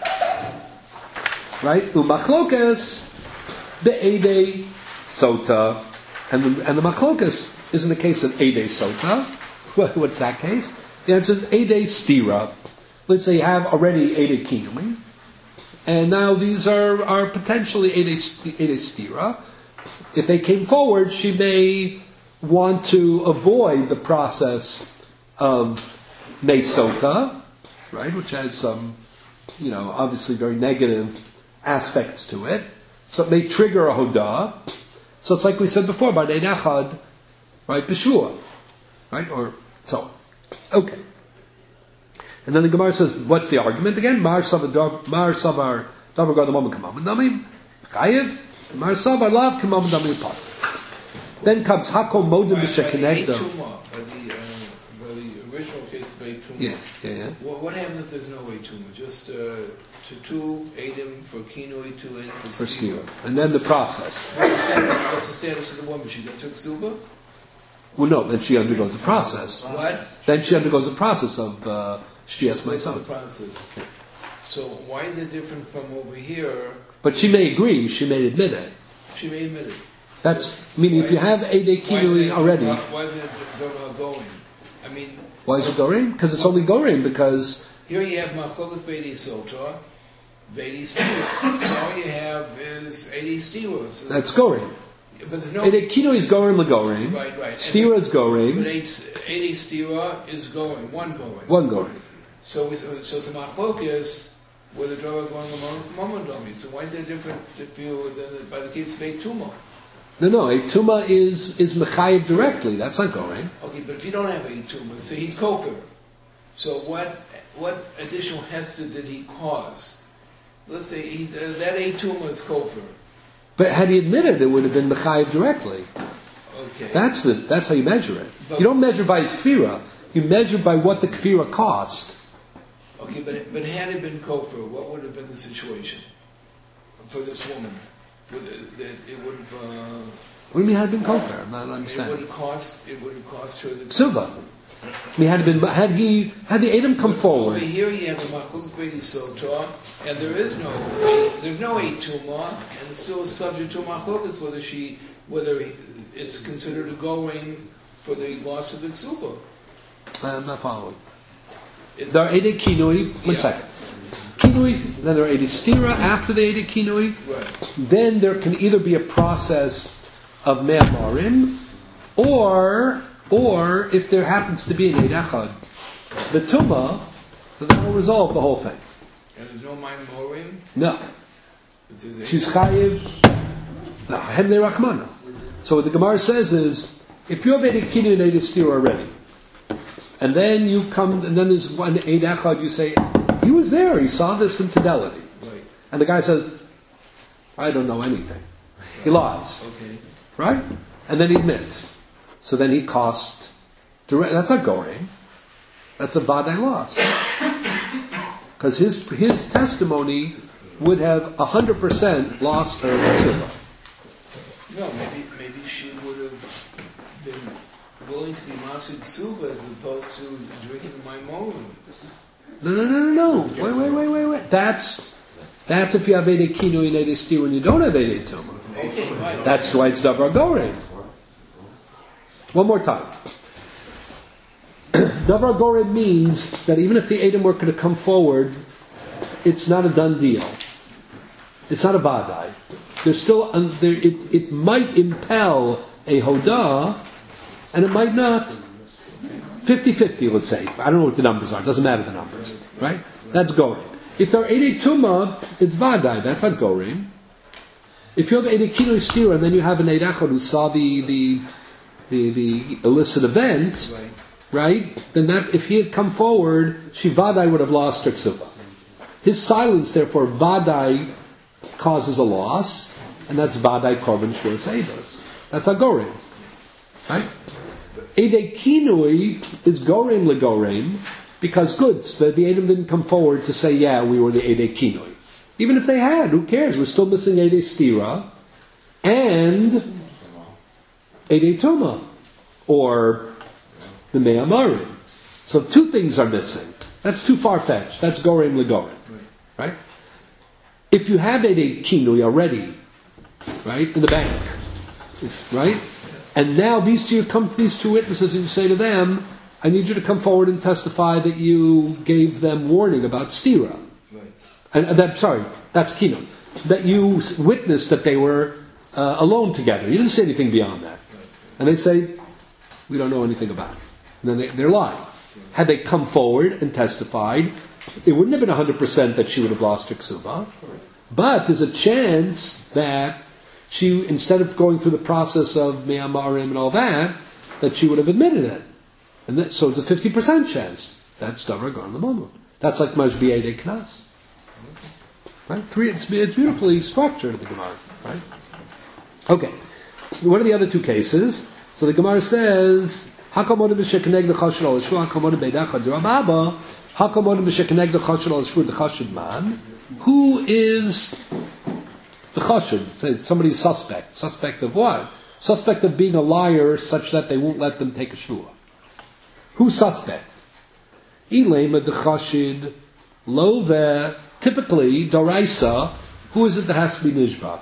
Right? Umachlokes be'edei sota. And the, and the machlokas is in the case of Eidei Sota. What, what's that case? The answer is Eidei Stira. Let's say you have already Eidei Kinui. And now these are, are potentially Eidei Stira. If they came forward, she may want to avoid the process of Mesota, right, which has some, you know, obviously very negative aspects to it. So it may trigger a Hodah. So it's like we said before, by Eid Echad, right, B'shua, right, or so on. Okay. And then the Gemara says, what's the argument again? Mar savar mar savar davar gadol mamon kamam damim chayev. Mar savar lav kamam damim pat. Then comes hakom modim b'shekenegda. The original case of Eid Tumah. Yeah, yeah, yeah. What, what happens if there's no Eid Tumah? Just uh, to two Eidim for kinoi, two Eidim for stira. And then the process. What's the status of the woman? She gets her ksuba? Well, no. Then she undergoes a process. What? Then she undergoes a process of. Uh, Shtias Maisot. So why is it different from over here? But she may agree, she may admit it. She may admit it. That's, meaning if you have Eidei Kinui already. Why, why is it going? I mean. Why is it Gorim? Because it's only Gorim because. Here you have Machlokes Beidei Sotar, Beidei Stira. All you have is Eidei Stira. So that's Gorim. But there's no. Eidei Kinui is Gorim Legorim. Right, right. Stira is Gorim. But Eidei Stira is going, one going. One Gorim. So, we, so it's a Machlokes. Where the Torah going among Momondomi. So why is there different view than by the case of a Tuma? No, no, a Tuma is is Mechayiv directly. That's not going. Okay, but if you don't have a Tuma, say he's Kofir. So what what additional Hesed did he cause? Let's say he's uh, that a Tuma is Kofir. But had he admitted, it would have been Mechayiv directly. Okay. That's the that's how you measure it. But you don't measure by his kfira. You measure by what the kfira cost. Okay, but but had it been kofar, what would have been the situation for this woman? Would it, that it would have. Uh, what do you mean had it been kofar? I'm not understanding. It would have cost. It would have cost her the. Ksuba. I mean, had it been had he had the Adam come forward. Over here you have the Machlokes Beidei Sotar, and there is no there's no eight tuma, and it's still subject to Machlokes whether she whether it's considered a going for the loss of the ksuba. I'm not following. There are Eidei Kinui, one yeah. second. Kinui, then there are Eidei Stira after the Eidei Kinui. Right. Then there can either be a process of Me'amarim, or, or if there happens to be an Eid Echad, the Tumah, then that will resolve the whole thing. And there's no Maim Morim? No. She's Chayiv, Hemnei Rachmana. So what the Gemara says is, if you have Eidei Kinui and Eidei Stira already, and then you come, and then there's one Eid Echad, you say, he was there, he saw this infidelity. Right. And the guy says, I don't know anything. He lies. Okay. Right? And then he admits. So then he cost, direct, that's not Goring. That's a Vadai loss. Because his, his testimony would have one hundred percent lost her Tzibah. No, maybe, maybe she would have been willing to be Masid Tzuba as opposed to drinking the Maimorim. No, no, no, no, no. Wait, wait, wait, wait, wait. That's that's if you have Eidei Kinui and Eidei Stira and you don't have Eidei Tumah. Okay, right. That's why it's Davar Gorein. One more time. Davar Gorein means that even if the Edom were going to come forward, it's not a done deal. It's not a Vadai. There's still, there, it, it might impel a Hodah, and it might not. fifty-fifty, let's say. I don't know what the numbers are. It doesn't matter the numbers. Right? That's Gorim. If there are Eidei Tumah, it's Vadai. That's not Gorim. If you have Eidei Kinui Stira, and then you have an Eid Echad who saw the, the, the, the illicit event, Right. right? Then that, if he had come forward, she Vadai would have lost her Ksuba. His silence, therefore, Vadai causes a loss, and that's Vadai Korban Shvuras Eidos. That's not Gorim. Right? Eidei Kinui is Gorim legorim, because good, so the Edom didn't come forward to say, yeah, we were the Eidei Kinui. Even if they had, who cares? We're still missing Eidei Stira and Eidei Tumah, or the Me'amarim. So two things are missing. That's too far-fetched. That's Gorim legorim. Right? If you have Eidei Kinui already, right, in the bank, if, right? And now these two come, these two witnesses, and you say to them, I need you to come forward and testify that you gave them warning about Stira. Right. And, and that, sorry, that's Kinun. That you witnessed that they were uh, alone together. You didn't say anything beyond that. Right. And they say, we don't know anything about it. And then they, they're lying. Had they come forward and testified, it wouldn't have been one hundred percent that she would have lost her ksuba. But there's a chance that she, instead of going through the process of me'amarim and all that, that she would have admitted it. And that, so it's a fifty percent chance. That's davar gon l'mamut. That's like mashbi'ei de knas. Right? Three, it's, it's beautifully structured, the Gemara. Right? Okay. What are the other two cases? So the Gemara says, Hakamodim b'shekeneg d'chashul al shur, hakamodim b'eidachad d'rababa, hakamodim b'shekeneg d'chashul al shur d'chashud man. Who is the chashud? Say somebody's suspect. Suspect of what? Suspect of being a liar such that they won't let them take a shua. Who's suspect? Ilema d'chashid love typically, Doraisa, who is it that has to be Nishba?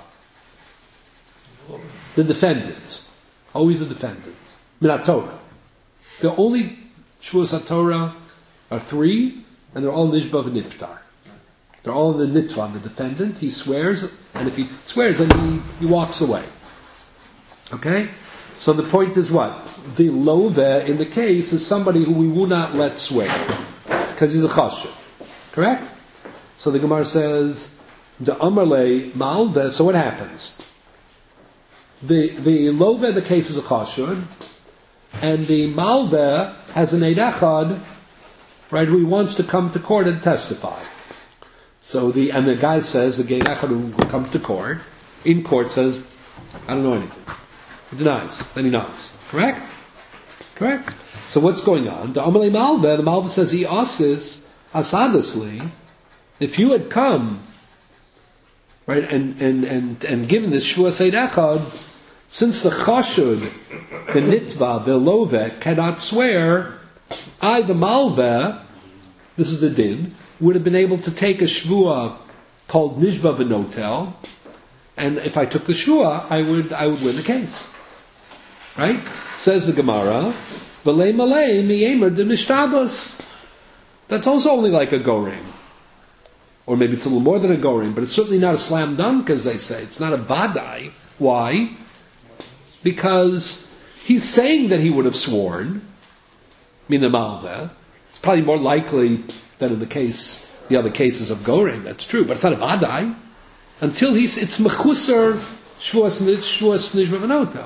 The defendant. Always the defendant. Minat Torah. The only Shvuas HaTorah are three, and they're all Nishba v'Niftar. They're all in the Nitva, the defendant. He swears, and if he swears, then he, he walks away. Okay? So the point is what? The Love in the case is somebody who we will not let swear. Because he's a Chashuv. Correct? So the Gemara says, the Amarle Malve, so what happens? The the Love in the case is a Chashuv, and the Malve has an Eid Echad, right, who he wants to come to court and testify. So the and the guy says, the Eid Echad who comes to court, in court says, I don't know anything. He denies. Then he knows. Correct? Correct? So what's going on? The Amalei Malva, the Malva says, he asks asadisly, if you had come, right, and, and, and, and given this Shua Seid Echad, since the Chashud, the Nitva, the Love, cannot swear, I, the Malva, this is the din, would have been able to take a Shvua called Nishba V'Notel, and if I took the Shua, I would I would win the case. Right? Says the Gemara, V'lei malei mi'emer de mishtabas. That's also only like a goring. Or maybe it's a little more than a goring, but it's certainly not a slam dunk, as they say. It's not a vadai. Why? Because he's saying that he would have sworn, minamalveh. It's probably more likely than in the case, the other cases of goring. That's true, but it's not a vadai. Until he's, it's mechusar shvuas nishba v'notel.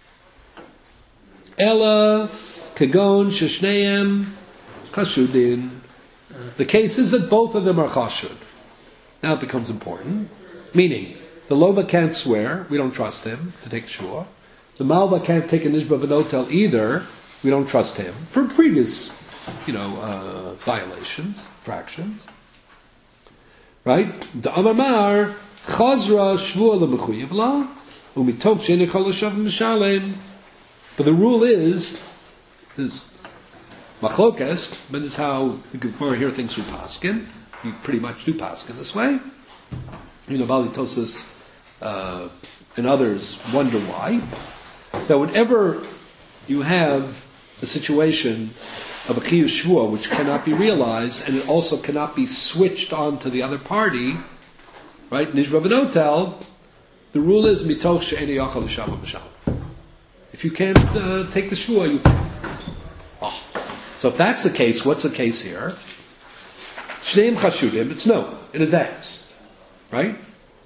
Ella, kagon, sheshneim, chashudin. The case is that both of them are chashud. Now it becomes important. Meaning, the Lova can't swear, we don't trust him to take shua. The Malva can't take a nishba v'notel either, we don't trust him. For previous, you know, uh, violations, fractions. Right? The Amar Chazra shvua lemechuyev la, umitok she'enei kol hashav mishalem. But the rule is, is machlokas, but this is how the Gemara here thinks we paskin. We pretty much do paskin this way. You know, Bali Tosas uh, and others wonder why. That whenever you have a situation of a chiyuv shvua which cannot be realized, and it also cannot be switched on to the other party, right? Nishba v'notel, the rule is mitoch she'enei yachal l'shav b'shalom. If you can't uh, take the shvua, you can't. Oh. So if that's the case, what's the case here? Shneim chashudim, it's no, in advance. Right?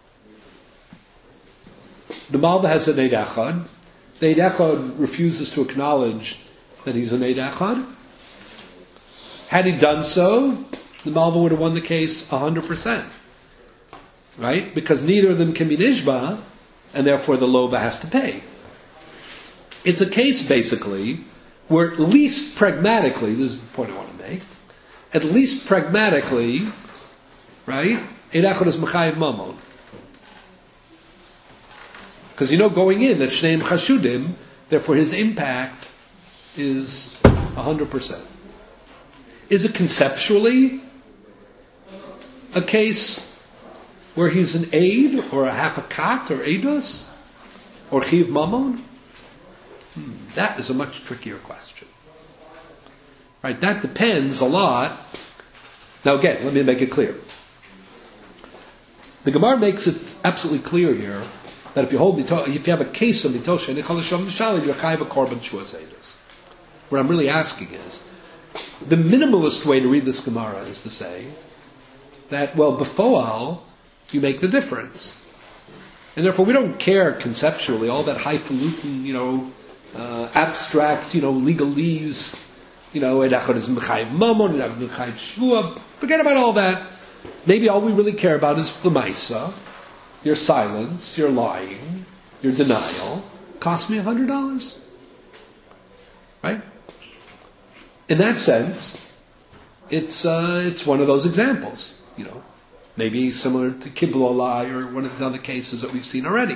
The Malva has an Eid Echad. The Eid Echad refuses to acknowledge that he's an Eid Echad. Had he done so, the Malva would have won the case one hundred percent. Right? Because neither of them can be Nishba, and therefore the Lova has to pay. It's a case, basically, where at least pragmatically, this is the point I want to make, at least pragmatically, right, Eid Echad is Mechayev Mamon. Because you know going in that Shneim Chashudim, therefore his impact is one hundred percent. Is it conceptually a case where he's an aid, or a half a kat, or edus, or chiv mamon? Hmm, that is a much trickier question. Right? That depends a lot. Now again, let me make it clear. The Gemara makes it absolutely clear here that if you hold mito, if you have a case of mitosha and echalasham mishalim, you're chayav a korban shuas edus. What I'm really asking is, the minimalist way to read this Gemara is to say that, well, befoal, you make the difference. And therefore we don't care conceptually, all that highfalutin, you know, uh, abstract, you know, legalese, you know, Eid Echad is mechayev mamon, Eid Echad is mechayev shvua. Forget about all that. Maybe all we really care about is the Maisa, your silence, your lying, your denial. Cost me a hundred dollars. Right? In that sense, it's uh, it's one of those examples, you know, maybe similar to Kibbul Olai or one of these other cases that we've seen already.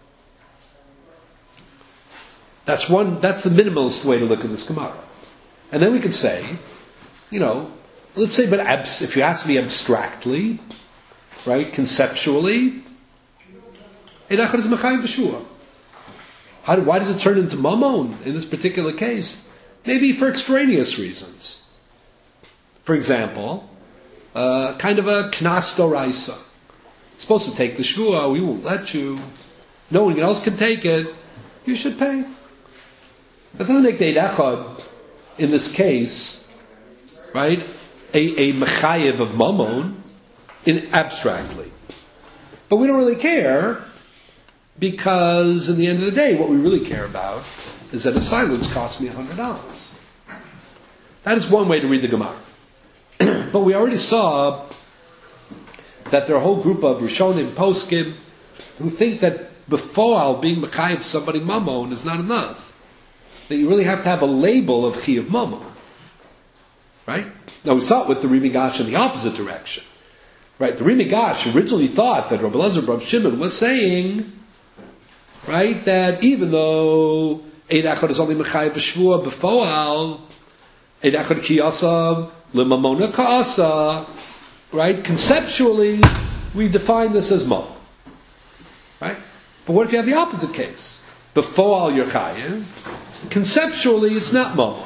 That's one. That's the minimalist way to look at this Gemara, and then we could say, you know, let's say, but abs- if you ask me abstractly, right? Conceptually, Eid Echad is Mechayiv b'shua. How do, why does it turn into Mamon in this particular case? Maybe for extraneous reasons. For example, uh, kind of a Knas Doraisa. You're supposed to take the Shua, we won't let you. No one else can take it. You should pay. That doesn't make the Eid Echad, in this case, right, a, a Mechayiv of Mamon, in abstractly. But we don't really care, because in the end of the day, what we really care about is that a silence cost me one hundred dollars. That is one way to read the Gemara. But we already saw that there are a whole group of Rishonim, Poskim, who think that before being Mechayiv somebody Mamon is not enough. That you really have to have a label of Chi of Mamon. Right? Now we saw it with the Rimigash in the opposite direction. Right? The Rimigash originally thought that Rabbi Elazar Bar Shimon was saying, right, that even though Eid Echad is only Mechayiv b'Shvua b'Foal, Eid Echad Kiyasa L'Mamona Ka'asa, right? Conceptually, we define this as Mamon. Right? But what if you have the opposite case? B'Foal you're Chayiv. Conceptually, it's not Mamon.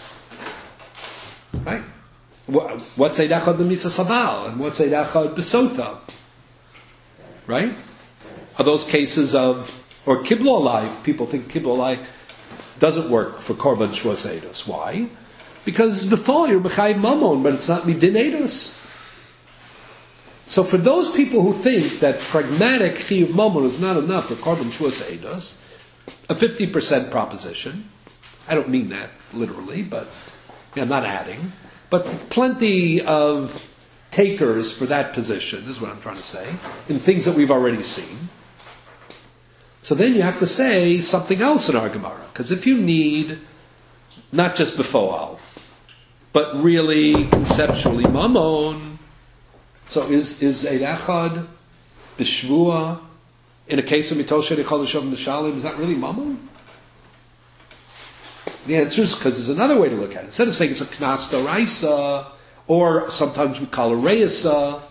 Right? What's Eid Echad b'Misa Sabal? And what's Eid Echad b'Sota? Right? Are those cases of, or Kiblo Alive, people think Kiblo Alive doesn't work for Korban Shvus Eidos. Why? Because before you're Mechayiv Mamon, but it's not Midin Eidos. So for those people who think that pragmatic Chi of Mamon is not enough for Korban Shvus Eidos, a fifty percent proposition, I don't mean that literally, but yeah, I'm not adding, but plenty of takers for that position is what I'm trying to say, in things that we've already seen. So then you have to say something else in our Gemara, because if you need not just Befoal, but really conceptually Mamon, so is is Eid Echad b'Shvua in a case of Mitol Sheni Chol Hashem Mishalim, is that really Mamon? The answer is because there's another way to look at it. Instead of saying it's a Knas Doraisa, or sometimes we call it Reisa,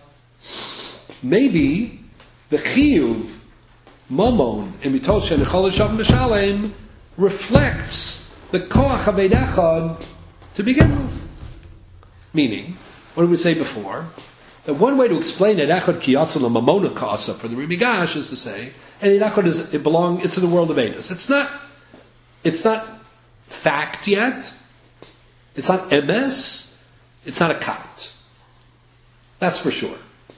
maybe the Chiyuv Mamon in Mitol Sheni Chol Hashem Mishalim reflects the Koach of Eid Echad to begin with. Meaning, what did we say before? That one way to explain Eid Echad Kiyasa Mamona Kasa for the Rimigash is to say, and Eid Echad is it belong it's in the world of Eidos. It's not it's not fact yet. It's not emes. It's not a kat. That's for sure.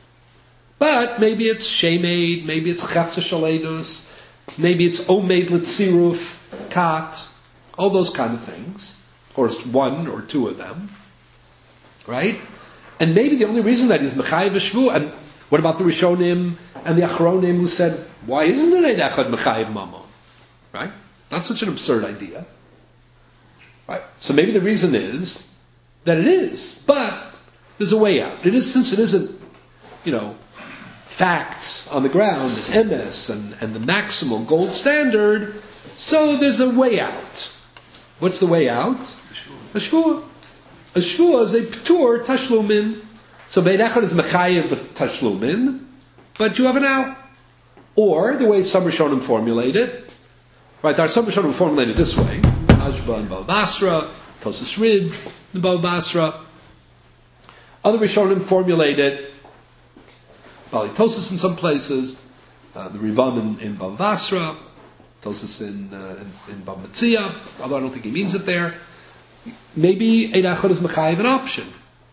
But maybe it's shemed, maybe it's chatza shaledus, maybe it's omed litziruf kat, all those kind of things, or one or two of them, right? And maybe the only reason that is Mechayiv Shvu, and what about the Rishonim and the Achronim who said, why isn't it Eid Echad Mechayiv Mamon? Right? Not such an absurd idea. Right? So maybe the reason is that it is, but there's a way out. It is, since it isn't, you know, facts on the ground, and M S, and, and the maximal gold standard, so there's a way out. What's the way out? A Shvuah. A Shvuah is a P'tur Tashlumin. So Eid Echad is Mechayiv Tashlumin, but you have an out. Or, the way some Rishonim formulate it, right, there are some Rishonim formulated this way, Ashba and Bava Basra, Tosas Rid and Bava Basra. Other Rishonim formulate it, Bali Tosas in some places, uh, the Rivam in, in Bava Basra, Tosas in, uh, in, in Bava Metzia, although I don't think he means it there. Maybe Eid Echad is Mechayiv an option.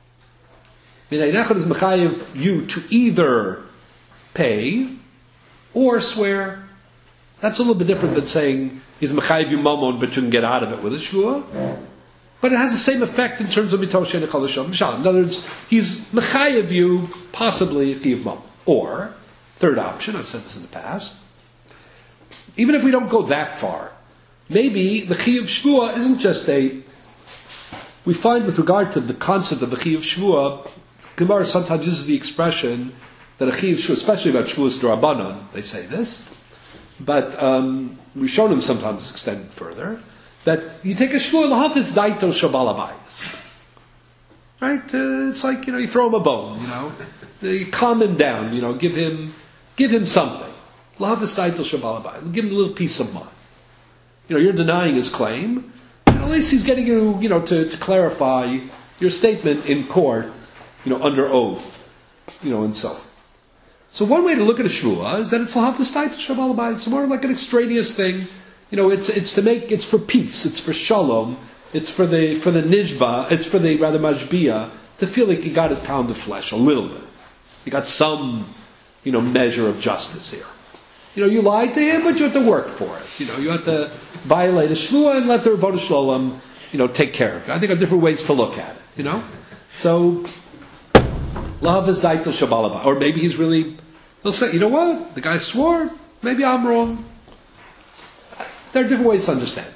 I mean, Eid Echad is Mechayiv you to either pay or swear. That's a little bit different than saying he's Mechayiv you Mamon, but you can get out of it with a Shvuah. But it has the same effect in terms of Mitol Sheni Chol Hashem Mishalim. In other words, he's Mechayiv you possibly Chi of Mamon. Or, third option, I've said this in the past, even if we don't go that far, maybe the Chi of Shvuah isn't just a, we find with regard to the concept of the Chi of Shvuah, Gemara sometimes uses the expression that a Chi of Shvuah, especially about Shvuah's D'Rabbanan, they say this, but um, Rishonim sometimes extend further, that you take a Shvuah, l'hafis daito shabalabayis. Right? Uh, it's like, you know, you throw him a bone, you know. You calm him down, you know, give him, give him something. Give him a little peace of mind. You know, you're denying his claim, and at least he's getting you, you know, to, to clarify your statement in court, you know, under oath, you know, and so on. So one way to look at a shvua is that it's lahav l'staitel shel baal habayis. It's more like an extraneous thing. You know, it's it's to make, it's for peace, it's for shalom, it's for the for the nishba, it's for the rather mashbia to feel like he got his pound of flesh a little bit. You got some, you know, measure of justice here. You know, you lied to him, but you have to work for it. You know, you have to violate a shvua and let the Rebbeinu Shalom, you know, take care of it. I think there are different ways to look at it. You know, so lahav is daitel shel baal habayis, or maybe he's really. They'll say, you know what, the guy swore. Maybe I'm wrong. There are different ways to understand.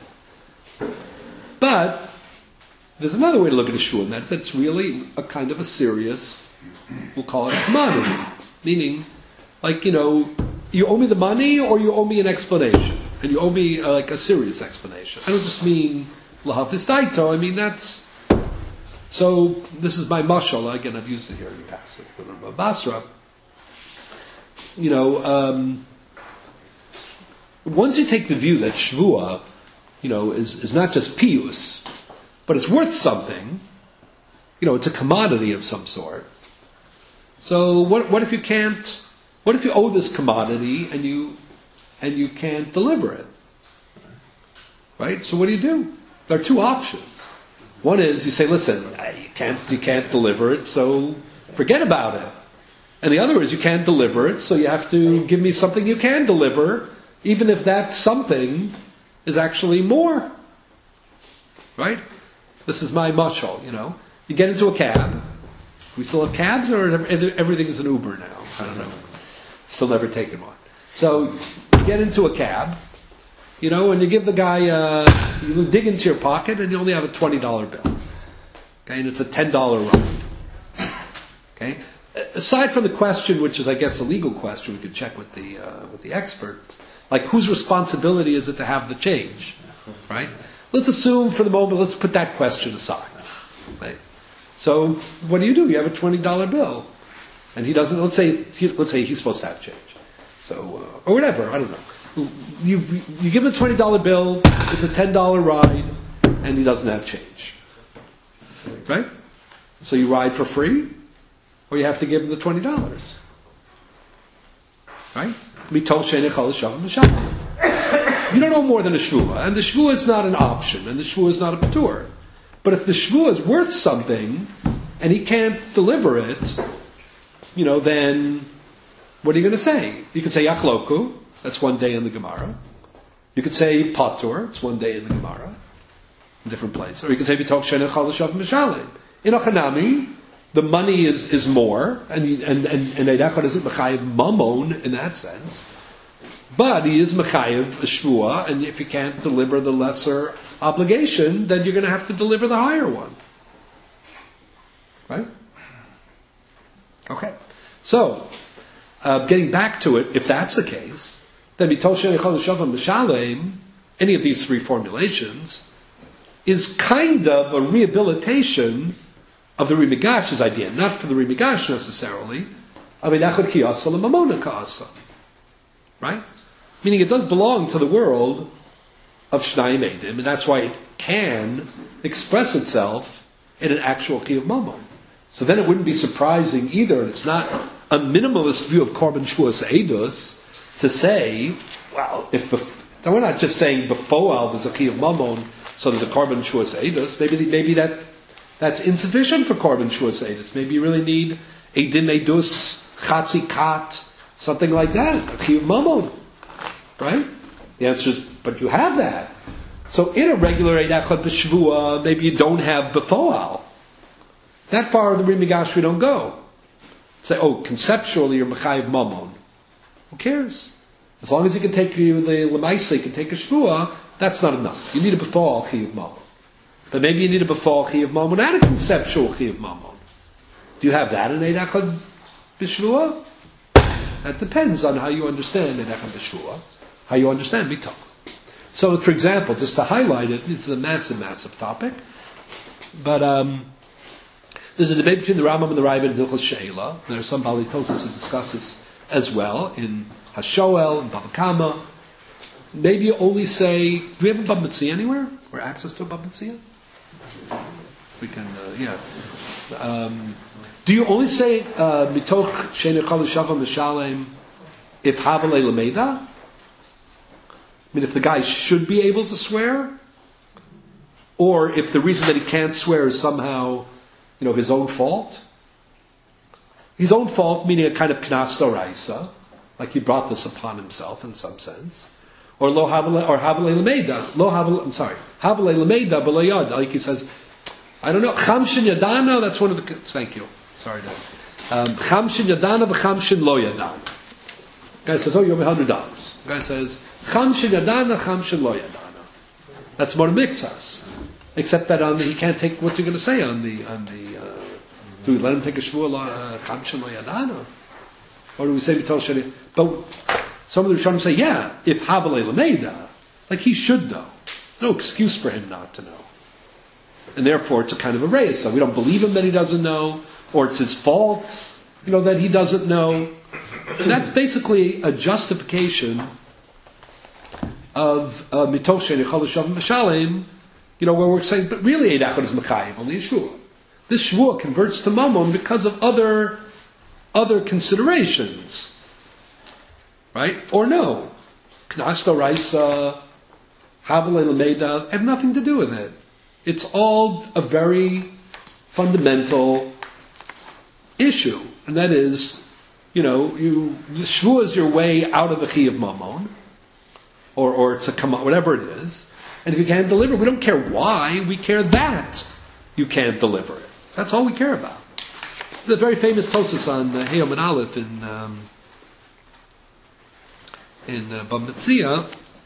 But there's another way to look at a shvua, and that's that it's really a kind of a serious, we'll call it a commodity. Meaning, like, you know, you owe me the money or you owe me an explanation. And you owe me uh, like a serious explanation. I don't just mean lahav daito. I mean that's... So, this is my mashal. Again, I've used it here in the past. With Basra. You know, um, once you take the view that shvua, you know, is, is not just pius, but it's worth something, you know, it's a commodity of some sort. So what what if you can't, what if you owe this commodity and you and you can't deliver it? Right? So what do you do? There are two options. One is you say, listen, you can't you can't deliver it, so forget about it. And the other is you can't deliver it, so you have to give me something you can deliver, even if that something is actually more. Right? This is my mashal, you know. You get into a cab. We still have cabs, or everything is an Uber now? I don't know. Still never taken one. So you get into a cab, you know, and you give the guy, uh, you dig into your pocket, and you only have a twenty dollar bill. Okay, and it's a ten dollar ride. Okay. Aside from the question, which is, I guess, a legal question, we could check with the uh, with the expert, like whose responsibility is it to have the change, right? Let's assume for the moment, let's put that question aside, right? So what do you do? You have a twenty dollar bill, and he doesn't. Let's say he, let's say he's supposed to have change, so uh, or whatever. I don't know. You you give him a twenty dollar bill. It's a ten dollar ride, and he doesn't have change, right? So you ride for free, or you have to give him the twenty dollars, right? You don't know more than a shvua, and the shvua is not an option, and the shvua is not a patur. But if the shvua is worth something, and he can't deliver it, you know, then what are you going to say? You could say yachloku, that's one day in the Gemara. You could say patur, it's one day in the Gemara, in different places. Or you could say v'tok shena chalashav mishalim. In Achanami, the money is, is more, and and and and Eidachad isn't mechayev mamon in that sense, but he is mechayev a shvua, and if you can't deliver the lesser obligation, then you're going to have to deliver the higher one, right? Okay, so uh, getting back to it, if that's the case, then mitoshen echol shavim mishalem, any of these three formulations, is kind of a rehabilitation of the Rimigash's idea, not for the Rimigash necessarily, of Eidachad kiyasa l'mamona ka'asa, right? Meaning it does belong to the world of Shnayim Eidim, and that's why it can express itself in an actual Kiyuv Mamon. So then it wouldn't be surprising either, and it's not a minimalist view of Korban Shvuas Eidus to say, well, if bef- we're not just saying before there's a Kiyuv Mamon, so there's a Korban Shvuas Eidus, maybe maybe that that's insufficient for Korban Shvuas Eidus. Maybe you really need Eidim Eidus, Chatzi Kat, something like that, a Kiyuv Mamon. Right? The answer is, but you have that. So in a regular Eidachad B'Shvua, maybe you don't have B'Foal. That far in the Rimigash we don't go. Say, oh, conceptually you're Mechayiv Mamon. Who cares? As long as you can take you the Lemaisa, you can take a Shvua, that's not enough. You need a B'Foal Chiyav Mamon. But maybe you need a B'Foal Chiyav Mamon and a conceptual Chiyav Mamon. Do you have that in Eidachad B'Shvua? That depends on how you understand Eidachad B'Shvua. How you understand Mitah. So, for example, just to highlight it, it's a massive, massive topic. But um, There's a debate between the Rambam and the Raiva in Hilchos Sheila. There are some Bali Tosas who discuss this as well in Hashoel and Bava Kama. Maybe you only say, do we have a Bava Metzia anywhere? Or access to a Bava Metzia? We can, uh, yeah. Um, do you only say mitoch she'nechal shava mishalem if havalei lameda? I mean, if the guy should be able to swear, or if the reason that he can't swear is somehow, you know, his own fault. His own fault, meaning a kind of knas d'oraisa, like he brought this upon himself in some sense, or lo havalei or havalei lameda, lo havalei. I'm sorry, havalei lameda b'layad. Like he says, I don't know, chamshin yadana. That's one of the. Thank you. Sorry, Dad. Um, chamshin yadana v'chamshin lo yadana. Guy says, oh, you have a hundred dollars. Guy says, chamshin yadana, chamshin lo yadana. That's more miktas. Except that on the, he can't take, what's he going to say on the, on the, uh, do we let him take a shvuah, uh, chamshin lo yadana? Or do we say, Vitol Shani? But some of the Rishonim say, yeah, if havalei lameda, like he should know. No excuse for him not to know. And therefore it's a kind of a raise. So we don't believe him that he doesn't know, or it's his fault, you know, that he doesn't know. And that's basically a justification of mitoch she'nechal l'shavim v'shalem, you know, where we're saying, but really Eid Echad is Mechayiv, only a shvuah. This shvuah converts to mamon because of other other considerations. Right? Or no. Knas d'oraisa, havalei lameda, have nothing to do with it. It's all a very fundamental issue, and that is, you know, you the shvuah is your way out of the chi of mammon, or or it's a come whatever it is, and if you can't deliver, we don't care why, we care that you can't deliver it. That's all we care about. There's a very famous Tosas on uh, Hayom and Aleph in um, in uh, Bava Metzia.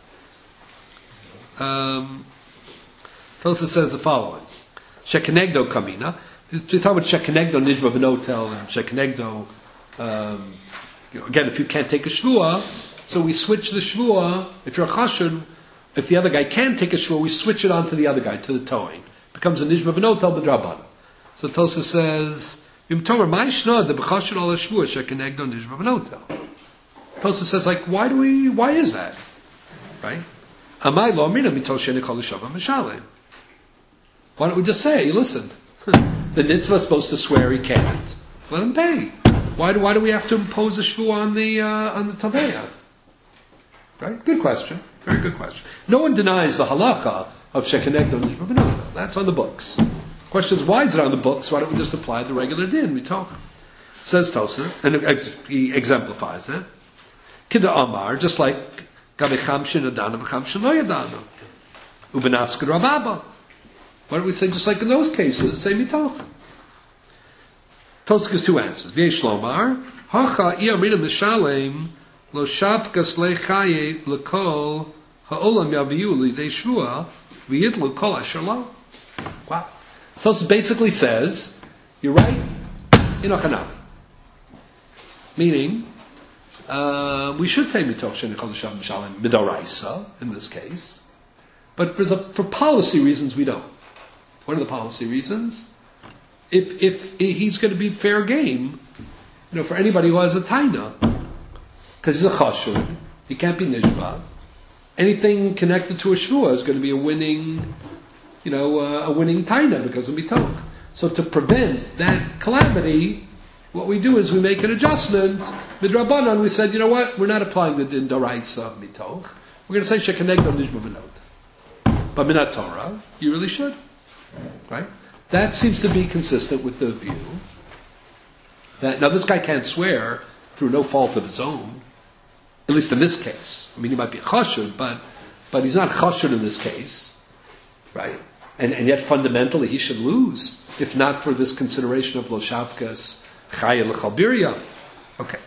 Um, Tosas says the following: Shekenegdo kamina. We talk about Shekenegdo nishba v'notel and Shekenegdo. Um, you know, again, if you can't take a shvuah, so we switch the shvuah. If you're a chashud, if the other guy can take a shvuah, we switch it on to the other guy, to the towing. It becomes a nishba v'notel b'drabana. So Tosas says, Yom Torah my shnod the b'chashud al shvuah Shekenegdo nishba v'notel. Tosas says, like, why do we? Why is that? Right? Amai lo amina mitol she'nechal l'shavim mishalem. Why don't we just say, listen, the nitzvah is supposed to swear he can't. Let him pay. Why do, why do we have to impose a shvuah on the, uh, on the taveya? Right? Good question. Very good question. No one denies the halacha of shekenegdo nishba v'notel. That's on the books. The question is, why is it on the books? Why don't we just apply the regular din? We talk. Says Tosaf, and he exemplifies it. Kida Amar, just like gabe chamshin adana v'chamshin lo yadana. Ubenaskar rababa. Why don't we say, just like in those cases, say mitoch? Tosik has two answers. V'yesh lomar, hacha iyamina mishalem, lo shavkas lechaye lekol ha'olam yaviyu lidei shvuah, v'yitlu kol asher lo. Wow. Tosik basically says, you're right, inochanami. Meaning, uh, we should take mitoch shenichal l'shavim mishalem midoraisa, in this case, but for, for policy reasons we don't. What are the policy reasons? If if he's going to be fair game, you know, for anybody who has a taina, because he's a chashud, he can't be nishba. Anything connected to a shvuah is going to be a winning, you know, uh, a winning taina because of mitoch. So to prevent that calamity, what we do is we make an adjustment. Midrabanan, we said, you know what? We're not applying the din d'oraisa of mitoch. We're going to say shekenegdo nishba v'not. But minat Torah, you really should. Right? That seems to be consistent with the view that, now this guy can't swear through no fault of his own, at least in this case. I mean, he might be a chashud, but, but he's not chashud in this case. Right? And, and yet fundamentally he should lose, if not for this consideration of lo shavkas chaya l'chalbiria. Okay.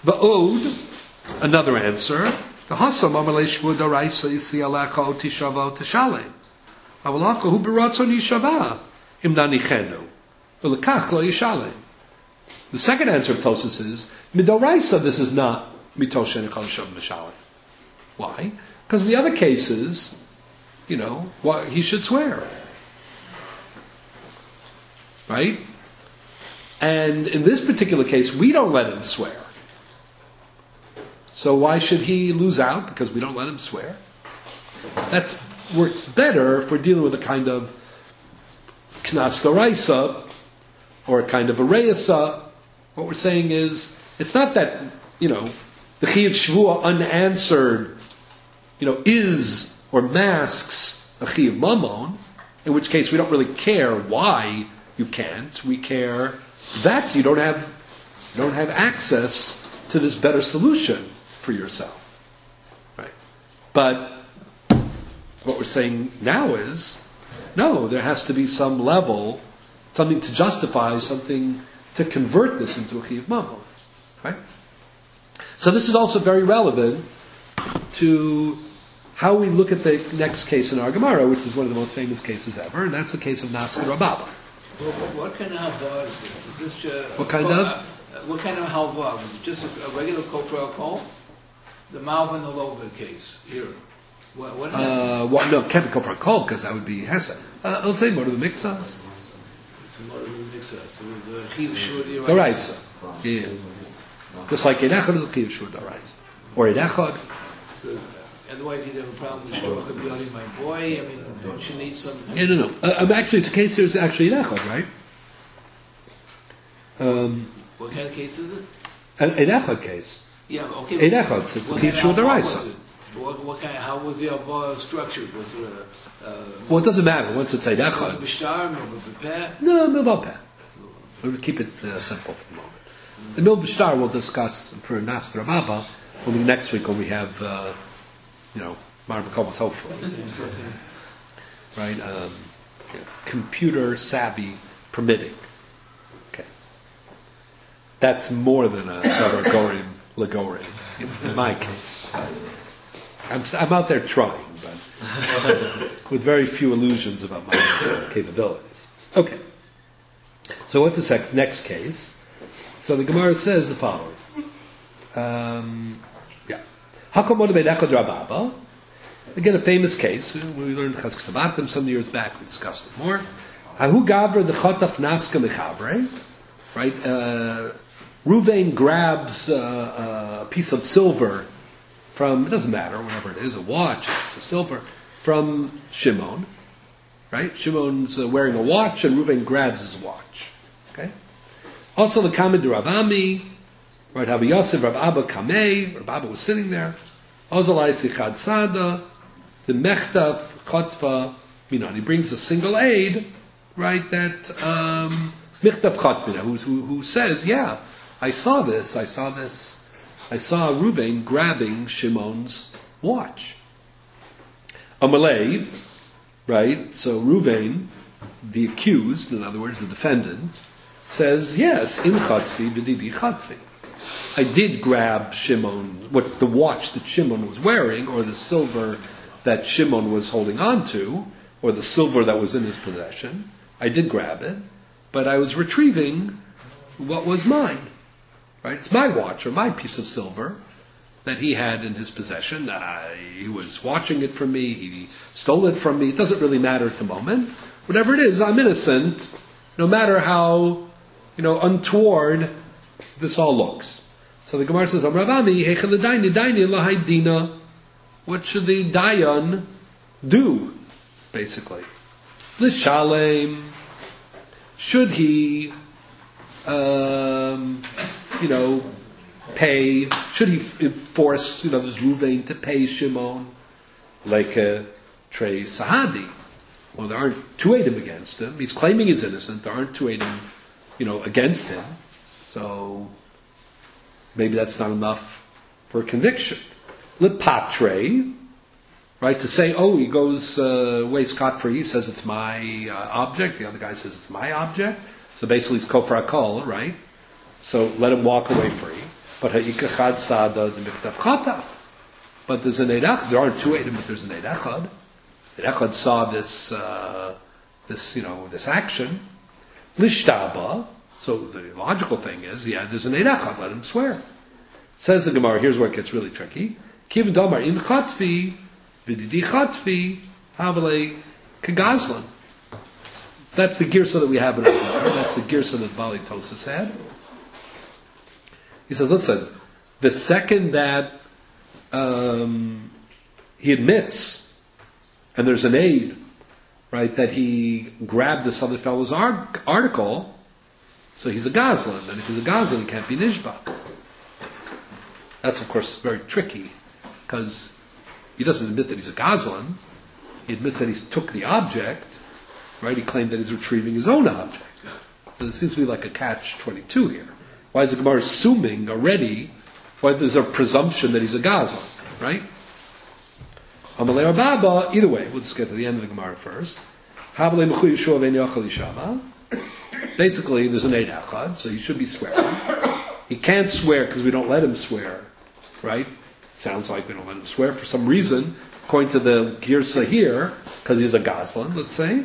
Va'od, another answer, the hasam amalei shvu d'oraisa yisi alecha oti shava tishalem. Avalacha hu beratzon yishava im danichenu ulekach lo yishalem. The second answer of Tosas is midoraisa. This is not mitoch shenichal l'shavim mishalem. Why? Because in the other cases, you know, why he should swear, right? And in this particular case, we don't let him swear. So why should he lose out? Because we don't let him swear. That works better if we're dealing with a kind of knas doraisa or a kind of a reisa. What we're saying is, it's not that, you know, the chiyuv shvua unanswered, you know, is or masks a chiyuv mamon, in which case we don't really care why you can't. We care that you don't have, you don't have access to this better solution for yourself. Right? But what we're saying now is, no, there has to be some level, something to justify, something to convert this into a chiyuv mamon. Right? So this is also very relevant to how we look at the next case in our Gemara, which is one of the most famous cases ever, and that's the case of Naskir Rababa. Well, what kind of halva is this? Is this just, what kind of? Uh, what kind of halva? Is it just a, a regular kofar al-kol? The Malva and the Lova case here. What? what uh, well, no, it can't be kofar al-kol because that would be hesed. Uh, I'll say more of the mixas. It's more of the mixas. So there's a chiyuv shur d'oraisa. Yeah. Just like Eidechad is a chiyuv shur d'oraisa, or Eidechad. So, otherwise, you'd have a problem with Shlomo Kabiyani, my boy. I mean, don't you need some? Yeah, no, no. Uh, um, actually, it's a case. There's actually Eidechad, right? Um, what kind of case is it? An Eidechad case. Yeah, okay. Eidechad. It's a chiyuv shur d'oraisa. What, what kind? How was the avah structured? Was it a? Uh, well, it doesn't matter once it's Eidechad. B'shtar, b'peh. No, milva peh. We'll keep it uh, simple for the moment. The Mil B'Shtar we'll discuss for Naskir Rababa when we, next week when we have, uh, you know, Mar B'Kovas hopefully. Right? Um, yeah, computer savvy permitting. Okay. That's more than a Davar Gorim Lagorim in my case. I'm, I'm out there trying, but with very few illusions about my capabilities. Okay. So what's the sec- next case? So the Gemara says the following. Um, yeah. Hakom Odeh Beidechad Rababa. Again, a famous case. We, we learned Chazkas Sabatim some years back. We discussed it more. Hahu Gavra the Chotaf Naska Mechabre. Right? Uh, Ruvain grabs uh, a piece of silver from, it doesn't matter, whatever it is, a watch, it's of silver, from Shimon. Right? Shimon's uh, wearing a watch and Ruvain grabs his watch. Okay? Also, the Kamid Ravami, right? Rabbi Yosef, Rabbi Abba Kamei, Rabbi Abba was sitting there. Ozalai Sichad Sada, the Mechtaf Chotva Minan. He brings a single aid, right? That um, Mechtaf Chotva, who, who, who says, yeah, I saw this, I saw this, I saw Reuven grabbing Shimon's watch. Amalei, right? So Reuven, the accused, in other words, the defendant, says, yes, in Chatfi, b'didi Chatfi. I did grab Shimon, what the watch that Shimon was wearing, or the silver that Shimon was holding on to, or the silver that was in his possession. I did grab it, but I was retrieving what was mine. Right? It's my watch, or my piece of silver that he had in his possession. Uh, he was watching it from me, he stole it from me. It doesn't really matter at the moment. Whatever it is, I'm innocent, no matter how, you know, untoward this all looks. So the Gemara says, Ravami, what should the Dayan do, basically? L'shalem, should he, um, you know, pay, should he force, you know, this Ruvain to pay Shimon, like a Trey Sahadi? Well, there aren't two Eidim against him. He's claiming he's innocent. There aren't two Eidim, you know, against him. So maybe that's not enough for a conviction. Lepatre, right? To say, oh, he goes uh, away scot-free. He says it's my uh, object. The other guy says it's my object. So basically, it's kofar akol, right? So let him walk away free. But ha'ikachad sada the miktav chataf. But there's an eidach. There aren't two Eidim, but there's an eidachad. Eidachad saw this, uh, this, you know, this action. Lishtaba. So the logical thing is, yeah, there's an eidachad. Let him swear. Says the Gemara. Here's where it gets really tricky. Kivin damar in chatfi v'didi chatfi havale kagazlan. That's the girsa that we have in our That's the Girsa that Bali Tosas had. He says, listen, the second that um, he admits, and there's an aid, right, that he grabbed this other fellow's ar- article, so he's a Gazlan, and if he's a Gazlan, he can't be Nishbak. That's, of course, very tricky, because he doesn't admit that he's a Gazlan. He admits that he took the object, right? He claimed that he's retrieving his own object. So there seems to be like a catch twenty-two here. Why is the Gemara assuming already, why there's a presumption that he's a Gazlan, right? Amalei Rababa, either way, we'll just get to the end of the Gemara first. Basically, there's an Eid Echad, so he should be swearing. He can't swear because we don't let him swear, right? Sounds like we don't let him swear for some reason, according to the Girsa here, because he's a Gazlan, let's say.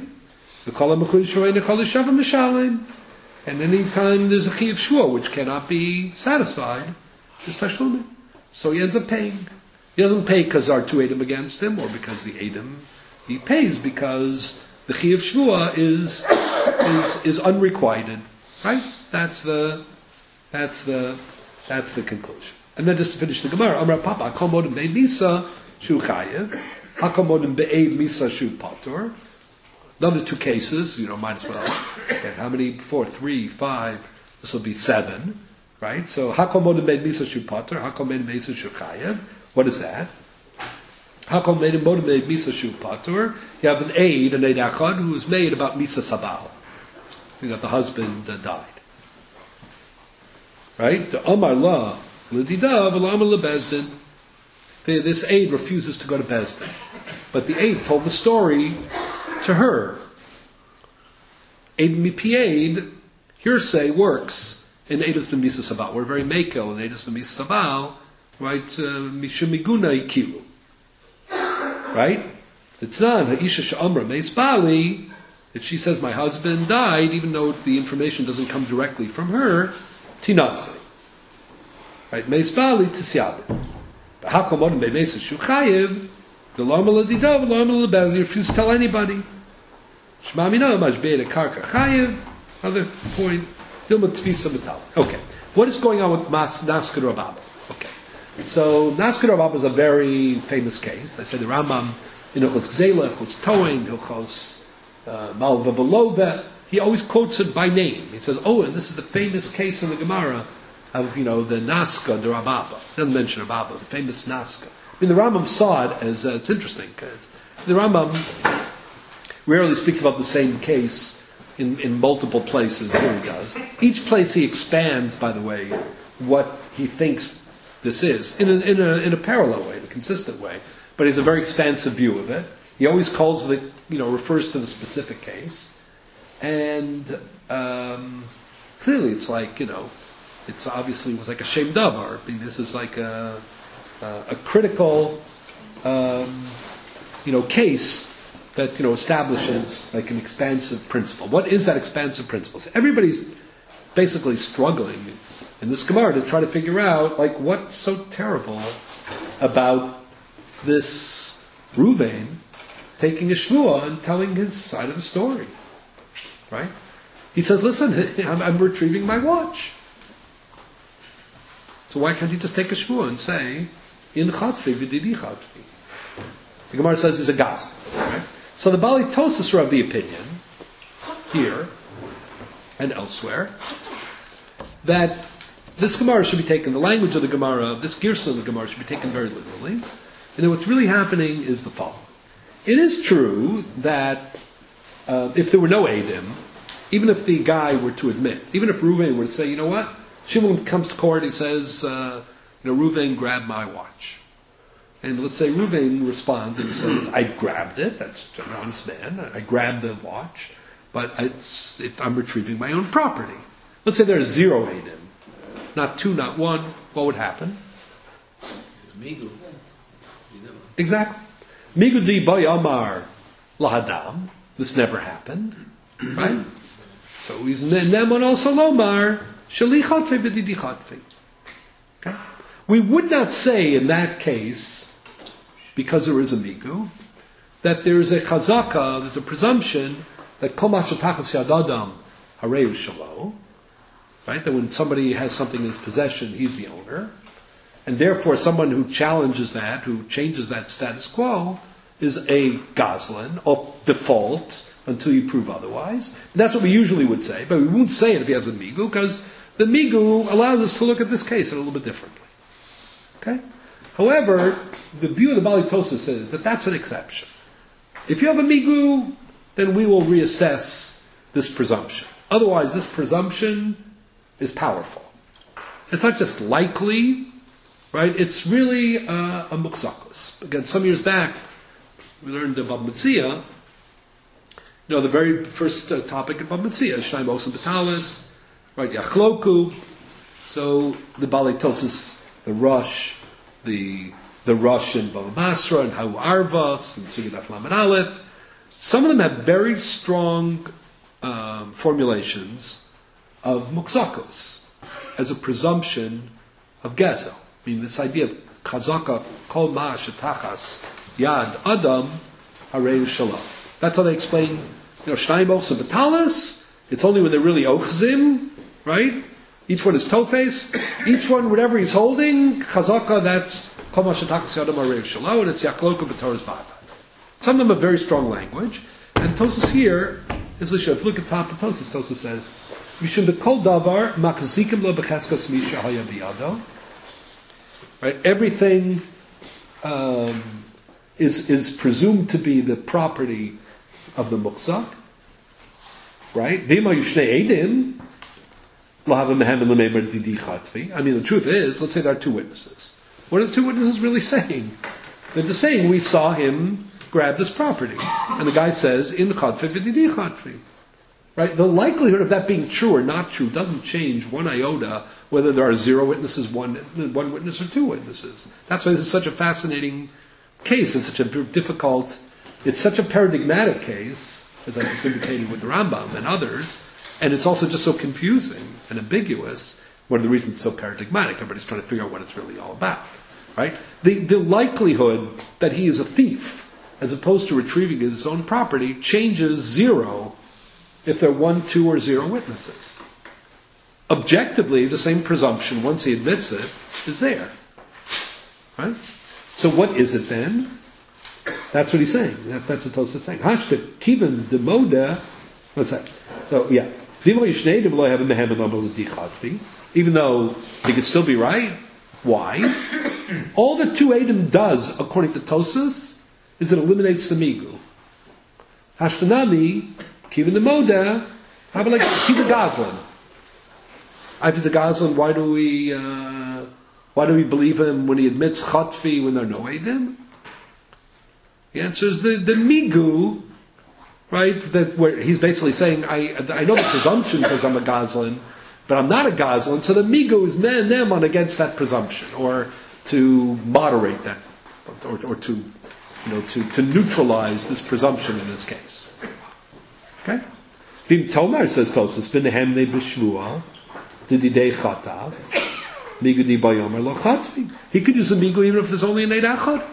And any time there's a Chi of Shua, which cannot be satisfied, it's Tashlumin. So he ends up paying. He doesn't pay because there are two Edom against him, or because the Edom. He pays because the Chi of Shua is, is, is unrequited. Right? That's the, that's the, that's the conclusion. And then just to finish the Gemara, Amar Papa, Hakol Modim Be'ed Misa Shu Chayev, Hakol Modim Be'ed Misa Shu Patur. Another two cases, you know, might as well. Okay, how many? Four, three, five. This will be seven, right? So Hakol Modim Be'ed Misa Shu Patur, Hakol Modim Be'ed Misa Shu Chayev. What is that? Hakol Modim Be'ed Misa Shu Patur. You have an aid, an aid achad, who is made about Misa Sabal. You got the husband uh, died, right? The Omar La. This aide refuses to go to Bezdin. But the aide told the story to her. Aid mipi aid, hearsay works in Eidos B'Misa Sabal. We're very makel in Eidos B'Misa Sabal, right? Mishum miguna ikilu. Right? The Tnan, Ha'isha Sha'amra Meis Bali, if she says my husband died, even though the information doesn't come directly from her, Tinase. Right, Meis Bali Tisyabit. But how come on Meis Shuchayev? The Lama Ladidav, the Lama Labaz, he refused to tell anybody. Shema Mina Majbeid Karka Chayev. Another point. Dilma Tvisa Metal. Okay. What is going on with Mas Naskar Rababa? Okay. So Naskar Rababa is a very famous case. I said the Rambam in Hilchos Gzela, Hilchos Toin, Hilchos Malva Belova. He always quotes it by name. He says, "Oh, and this is the famous case in the Gemara of, you know, the Naska, the Rababa." Doesn't mention Rababa, the famous Naska. I mean, the Rambam saw it as, uh, it's interesting, because the Rambam rarely speaks about the same case in, in multiple places. Here he does. Each place he expands, by the way, what he thinks this is, in a, in a, in a parallel way, in a consistent way. But he has a very expansive view of it. He always calls the, you know, refers to the specific case. And um, clearly it's like, you know, it's obviously was like a shem davar. I mean, this is like a a, a critical, um, you know, case that, you know, establishes like an expansive principle. What is that expansive principle? So everybody's basically struggling in this Gemara to try to figure out like what's so terrible about this Ruvain taking a shvuah and telling his side of the story, right? He says, "Listen, I'm, I'm retrieving my watch." So why can't he just take a shvuah and say, "In chatfi v'didi chatfi"? The Gemara says he's a gaz. Right? So the Bali Tosas are of the opinion here and elsewhere that this Gemara should be taken, the language of the Gemara, this Girsa of the Gemara should be taken very literally, and then what's really happening is the following. It is true that uh, if there were no Eidim, even if the guy were to admit, even if Reuven were to say, you know what, Shimon comes to court, he says, uh, you know, Reuven grabbed my watch. And let's say Reuven responds and he says, I grabbed it, that's an honest man, I grabbed the watch, but it's, it, I'm retrieving my own property. Let's say there's zero Eidim, not two, not one, what would happen? Migu. Exactly. Migu di bay amar lahadam, this never happened, right? So he's nemon also lomar, shali chatfe b'didi chatfe. Okay? We would not say in that case, because there is a migu, that there is a chazaka, there's a presumption that kol ma shetachas yad adam harei shelo, right? That when somebody has something in his possession, he's the owner. And therefore, someone who challenges that, who changes that status quo, is a gazlan, or default, until you prove otherwise. And that's what we usually would say, but we won't say it if he has a migu, because the migu allows us to look at this case a little bit differently. Okay? However, the view of the Bali Tosas is that that's an exception. If you have a migu, then we will reassess this presumption. Otherwise, this presumption is powerful. It's not just likely, right? It's really uh, a muksakos. Again, some years back, we learned about Mitzia. You know, the very first uh, topic about Mitzia, Shnai Mos and Betalis, right? Yachloku. So the Bali Tosas, the Rush, the the Rush in Bava Basra, and Hau Arvas, and Sugidat Lamed Aleph. Some of them have very strong um, formulations of muksakos as a presumption of gezel. I mean, this idea of chazaka kol ma shetachas yad adam harei shalom. That's how they explain, you know, shnai mos and betalis. It's only when they're really ochzim, right? Each one is tofes. Each one, whatever he's holding, chazaka, that's kol ma shetachas yad adam harei shalom, and it's yachloka b'toras vada. Some of them have very strong language, and Tosas here is the shef. Look at top of Tosas. Tosas says, "Mishum bekol davar makzikim lo b'cheskas misha haya biyado." Right, everything um, is is presumed to be the property of the mukzak. Right, dima yushnei edim lo have a mehem and lemeimer didi chatvi. I mean, the truth is, let's say there are two witnesses. What are the two witnesses really saying? They're just saying we saw him grab this property, and the guy says in chatvi v'didi chatvi. Right, the likelihood of that being true or not true doesn't change one iota whether there are zero witnesses, one one witness, or two witnesses. That's why this is such a fascinating case. It's such a difficult. It's such a paradigmatic case, as I just indicated with the Rambam and others, and it's also just so confusing and ambiguous. One of the reasons it's so paradigmatic, everybody's trying to figure out what it's really all about. Right? The the likelihood that he is a thief, as opposed to retrieving his own property, changes zero if there are one, two, or zero witnesses. Objectively, the same presumption, once he admits it, is there. Right? So what is it then? That's what he's saying. That, that's what Tosfos is saying. Hashta kiven de moda. What's that? So, yeah. Even though he could still be right. Why? All the two Adam does, according to Tosfos, is it eliminates the migu. Hashtanami, kiven de moda, how about like, he's a gazlan. If he's a gazlan, why do we, uh, why do we believe him when he admits chatfi when there are no Eidim? The answer is the, the migu, right, that where he's basically saying, I, I know the presumption says I'm a gazlan, but I'm not a gazlan, so the migu is man them on against that presumption, or to moderate that, or, or to, you know, to, to neutralize this presumption in this case. Okay? Bim Tomar says Tosfos, v'nehem ne b'shvua, dididei chatav, migu di bayomer lo chatvi. He could use a migu even if there's only an eid achad.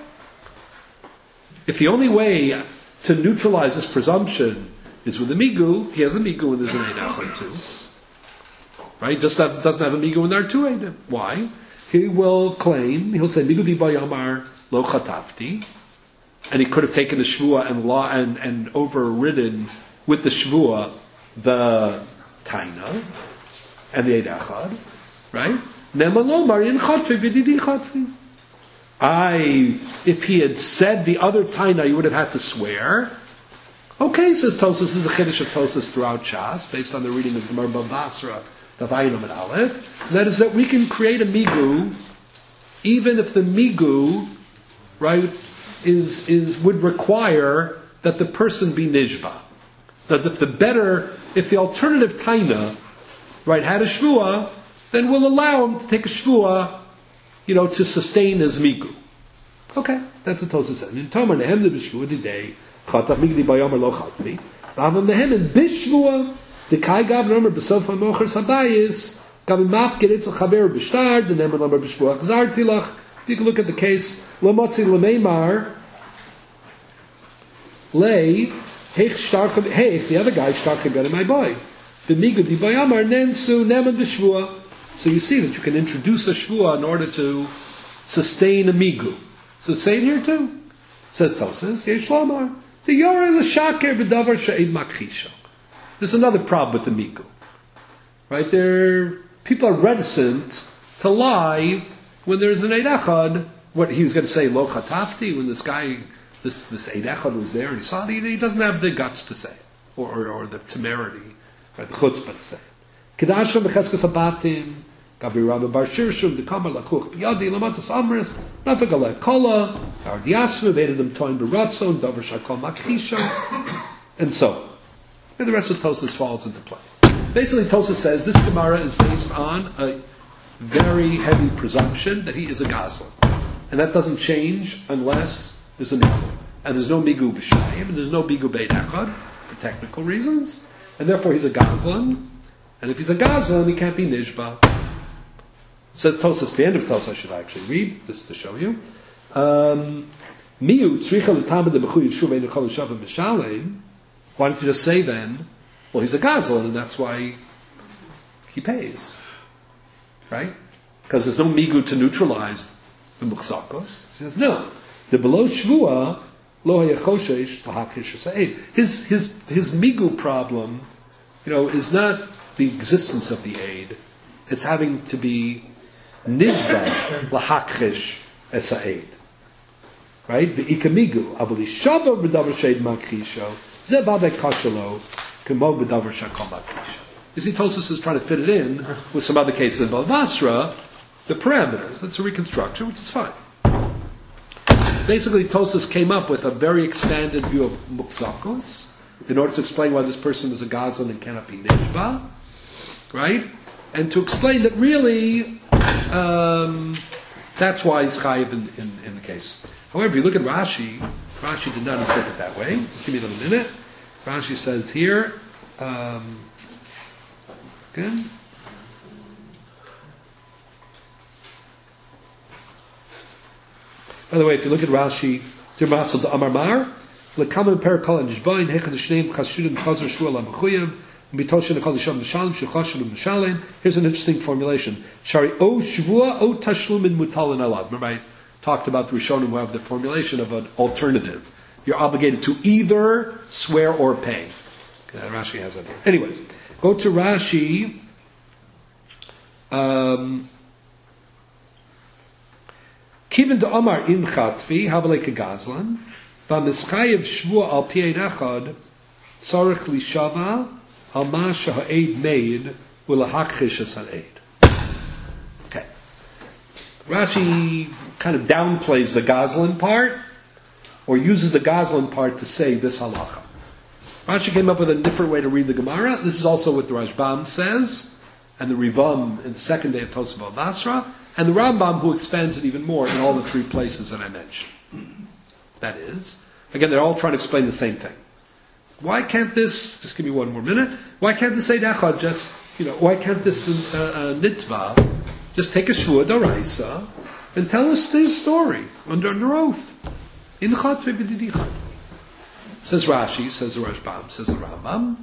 If the only way to neutralize this presumption is with a migu, he has a migu when there's an eid achad too. Right? Just that doesn't have a migu when there are two eidim. Why? He will claim, he'll say, migu di bayomer lo chatavti, and he could have taken the shvua and law and, and overridden with the shvua the taina and the eid achad, right? Nemalo marian chatfi v'didi chatfi. I, if he had said the other taina, you would have had to swear. Okay, says Tosfos, this is a chiddush of Tosfos throughout Shas, based on the reading of Gemara Bava Basra, the Vayinom and Aleph. And that is that we can create a migu, even if the migu, right, is is would require that the person be nishba. That's if the better, if the alternative taina, right, had a shvua, then we'll allow him to take a shvua, you know, to sustain his migu. Okay, that's what Tosfos said. In Tomar nehem le b'shvua didei chatav migdi bayomer lo chatvi. V'avam nehem in b'shvua dekai gav nomer b'sof ha'mocher sabayis gavim mafkir itzel chaber b'shtar the nemer nomer b'shvua chazar tilach. You can look at the case lo motzi lemeimar lei heich stark heich the other guy stark better my boy. V'migu di bayamar nensu neman b'shvua. So you see that you can introduce a shvua in order to sustain a migu. So say it here too. Says Tosas, Yesh Lomar, the Yore l'shaker b'davar she'ed makhisha. There's another problem with the migu. Right? There, people are reticent to lie when there's an Eid Echad. What he was going to say, lo chatafti, when this guy, this this Eid Echad was there and he saw it, he, he doesn't have the guts to say, or or, or the temerity, right, the chutzpah to say. Kedashim b'cheskes abatim, Gabri Rabbi Bar Shirshum, the Kamar Lakuch Biyadi, Lamatas Amris, Nafagala Kola, Ardiasmu, Vedadam Toin Baratson, Dover Shakol Makhisha, and so on. And the rest of Tosas falls into play. Basically, Tosas says this Gemara is based on a very heavy presumption that he is a Gazlan. And that doesn't change unless there's a Migu. And there's no Migu B'Shayim, and there's no Migu Beit Echad, for technical reasons. And therefore he's a Gazlan. And if he's a Gazlan, he can't be Nishba. It says Tosas, the end of Tosas, I should actually read, this to show you. Um, Miu, tzricha l'tamid l'mechuy yishuv ein l'chol l'shavim b'shalem. Why don't you just say then, well, he's a Gazlan, and that's why he pays. Right? Because there's no migu to neutralize the muksakos. He says, no. The below shvua, lo hayachoshesh l'hakish sa'ed. His, his, his migu problem, you know, is not the existence of the aid. It's having to be nishba l'hakish sa'ed. Right? V'ika migu. Avali shaba b'davar she'ed makhisho. Ze badek kashalo. Kemo b'davar shakol makhisho. You see, Tosas is trying to fit it in with some other cases in Balvasra, the parameters. That's a reconstruction, which is fine. Basically, Tosas came up with a very expanded view of Muksakos in order to explain why this person is a Gazlan and cannot be Nishba, right? And to explain that really, um, that's why he's Chayiv in, in, in the case. However, if you look at Rashi, Rashi did not interpret that way. Just give me a little minute. Rashi says here, um, Good. By the way, if you look at Rashi, Tirmatzal to Amar Mar, Lekaman Perakol and Jishbain, Hechad Shneim Chashudim Chazer Shua Lam Chuyev, Mitoshin Akol Yisham Mishalem, Shechashudim Mishalem. Here's an interesting formulation. Shari O Shvua O Tashlumin Mutalin Alav. Remember, I talked about the Rishonim who have the formulation of an alternative. You're obligated to either swear or pay. Okay, Rashi has that here. Anyways. Go to Rashi. Um, Kivin de Omar im Chatvi, Habalek Gazlan, Vamiskayev Shvua al Pied Echad, Tzarech Lishava, Al Ma Shaha'ed Meid, Ulahakchish Ha'ed. Okay. Rashi kind of downplays the Gazlan part, or uses the Gazlan part to say this halacha. Rashi came up with a different way to read the Gemara. This is also what the Rashbam says, and the Rivam in the second day of Tosafot Basra, and the Rambam who expands it even more in all the three places that I mentioned. That is, again, they're all trying to explain the same thing. Why can't this, just give me one more minute, why can't this Eid Echad just, you know, why can't this uh, uh, Nitva just take a Shua D'Oraisa and tell us his story under, under oath? In Chatvi B'didi Chatvi. Says Rashi, says the Rashbam, says the Rambam.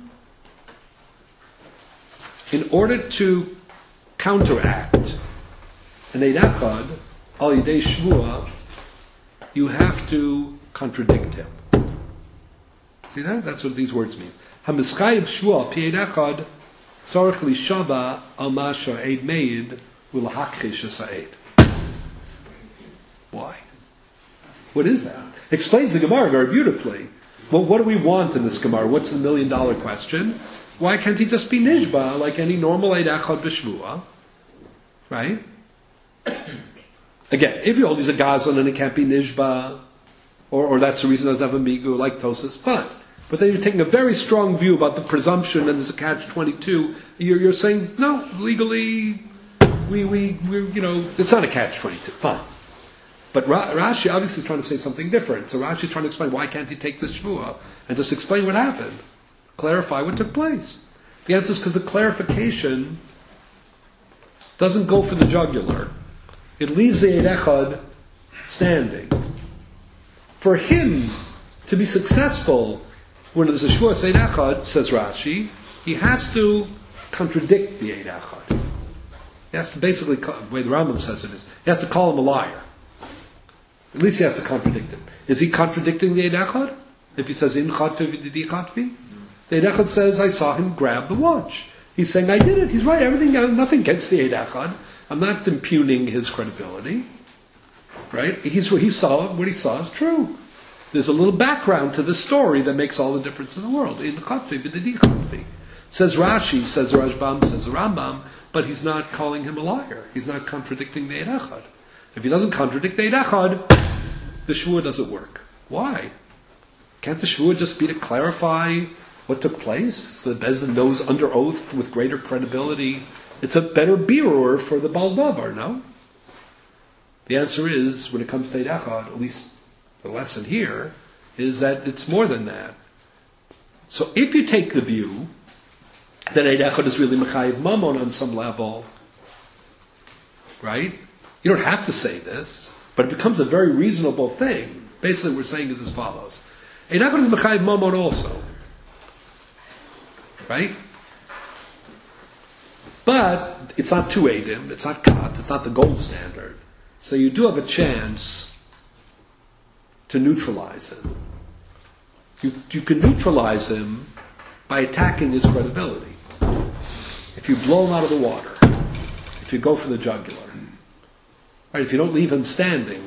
In order to counteract an Eid Echad, al Yidei Shvua, you have to contradict him. See that? That's what these words mean. Hamiskayev Shvua pi Eid Echad, tzarech lishaba al ma sha'ed meid ulahakchish ha'ed. Why? What is that? Explains the Gemara very beautifully. Well, what do we want in this Gemara? What's the million dollar question? Why can't he just be Nishba like any normal Eid Echad b'Shvua? Right? Again, if you hold he's a Gazlan and it can't be Nishba, or, or that's the reason it doesn't have a Migu, like Tosas, fine. But then you're taking a very strong view about the presumption and there's a catch twenty-two. You're, you're saying, no, legally, we, we, we, you know, it's not a catch twenty-two. Fine. But Rashi obviously is trying to say something different. So Rashi is trying to explain why can't he take this shvua and just explain what happened, clarify what took place. The answer is because the clarification doesn't go for the jugular. It leaves the Eid Echad standing. For him to be successful when there's a shvua Eid Echad, says Rashi, he he has to contradict the Eid Echad. He has to basically, the way the Rambam says it is, he has to call him a liar. At least he has to contradict him. Is he contradicting the Eid Echad? If he says, in chatvi v'didi chatvi? The Eid Echad says, I saw him grab the watch. He's saying, I did it. He's right. Everything, nothing against the Eid Echad. I'm not impugning his credibility. Right? He's, he saw, what he saw is true. There's a little background to the story that makes all the difference in the world. In chatvi v'didi chatvi. Says Rashi, says the Rashbam, says the Rambam, but he's not calling him a liar. He's not contradicting the Eid Echad. If he doesn't contradict the Eid Echad, the Shvuah doesn't work. Why? Can't the Shvuah just be to clarify what took place so that Bezdin knows under oath with greater credibility? It's a better birur for the Baal Davar, no? The answer is, when it comes to Eid Echad, at least the lesson here, is that it's more than that. So if you take the view that Eid Echad is really Mechayiv Mamon on some level, right? You don't have to say this, but it becomes a very reasonable thing. Basically what we're saying is as follows. Eid Echad is Mechayiv Mamon also. Right? But it's not two Eidim, it's not Kat, it's not the gold standard. So you do have a chance to neutralize him. You, you can neutralize him by attacking his credibility. If you blow him out of the water, if you go for the jugular, right, if you don't leave him standing.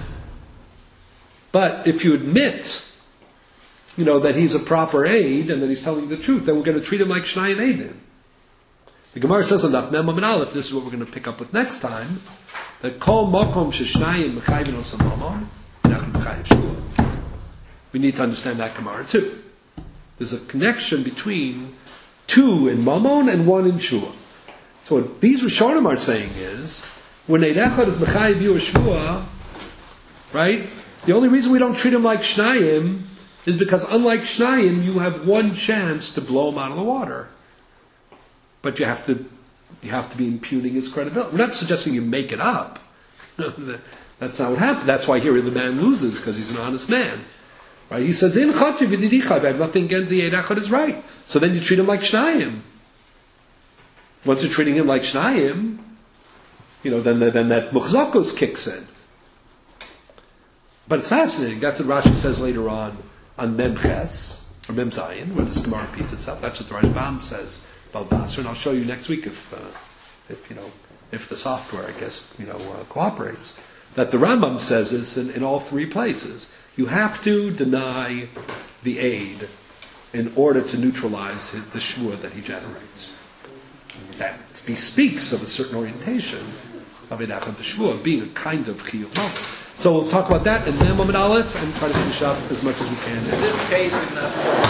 But if you admit, you know, that he's a proper aid and that he's telling you the truth, then we're going to treat him like Shnayim Eidim. The Gemara says on Daf Mem Amud Aleph, this is what we're going to pick up with next time, that Kol Mokom Sheshnayim Mechayvin Osam Mamon, Nachal Mechayiv Shvuah. We need to understand that Gemara too. There's a connection between two in Mamon and one in Shvuah. So what these Rishonim are saying is, when Eid Echad is Mechayiv you or Shvuah, right? The only reason we don't treat him like Shnayim is because unlike Shnayim, you have one chance to blow him out of the water. But you have to, you have to be impugning his credibility. We're not suggesting you make it up. That's not what happened. That's why here the man loses, because he's an honest man. Right? He says, in chatvi v'didi chatvi, I have nothing against the Eid Echad is right. So then you treat him like Shnayim. Once you're treating him like Shnayim, you know, then, the, then that Muchzakos kicks in. But it's fascinating. That's what Rashi says later on, on Mem Ches, or Mem Zayin, where this Gemara repeats itself. That's what the Rashbam says about Basra, and I'll show you next week if, uh, if you know, if the software, I guess, you know, uh, cooperates. That the Rambam says this in, in all three places. You have to deny the aid in order to neutralize his, the shvuah that he generates. That bespeaks of a certain orientation of Eid Echad B'Shvuah being a kind of chiyuv moment. So we'll talk about that in Mem Amud Aleph and try to finish up as much as we can. In this case, it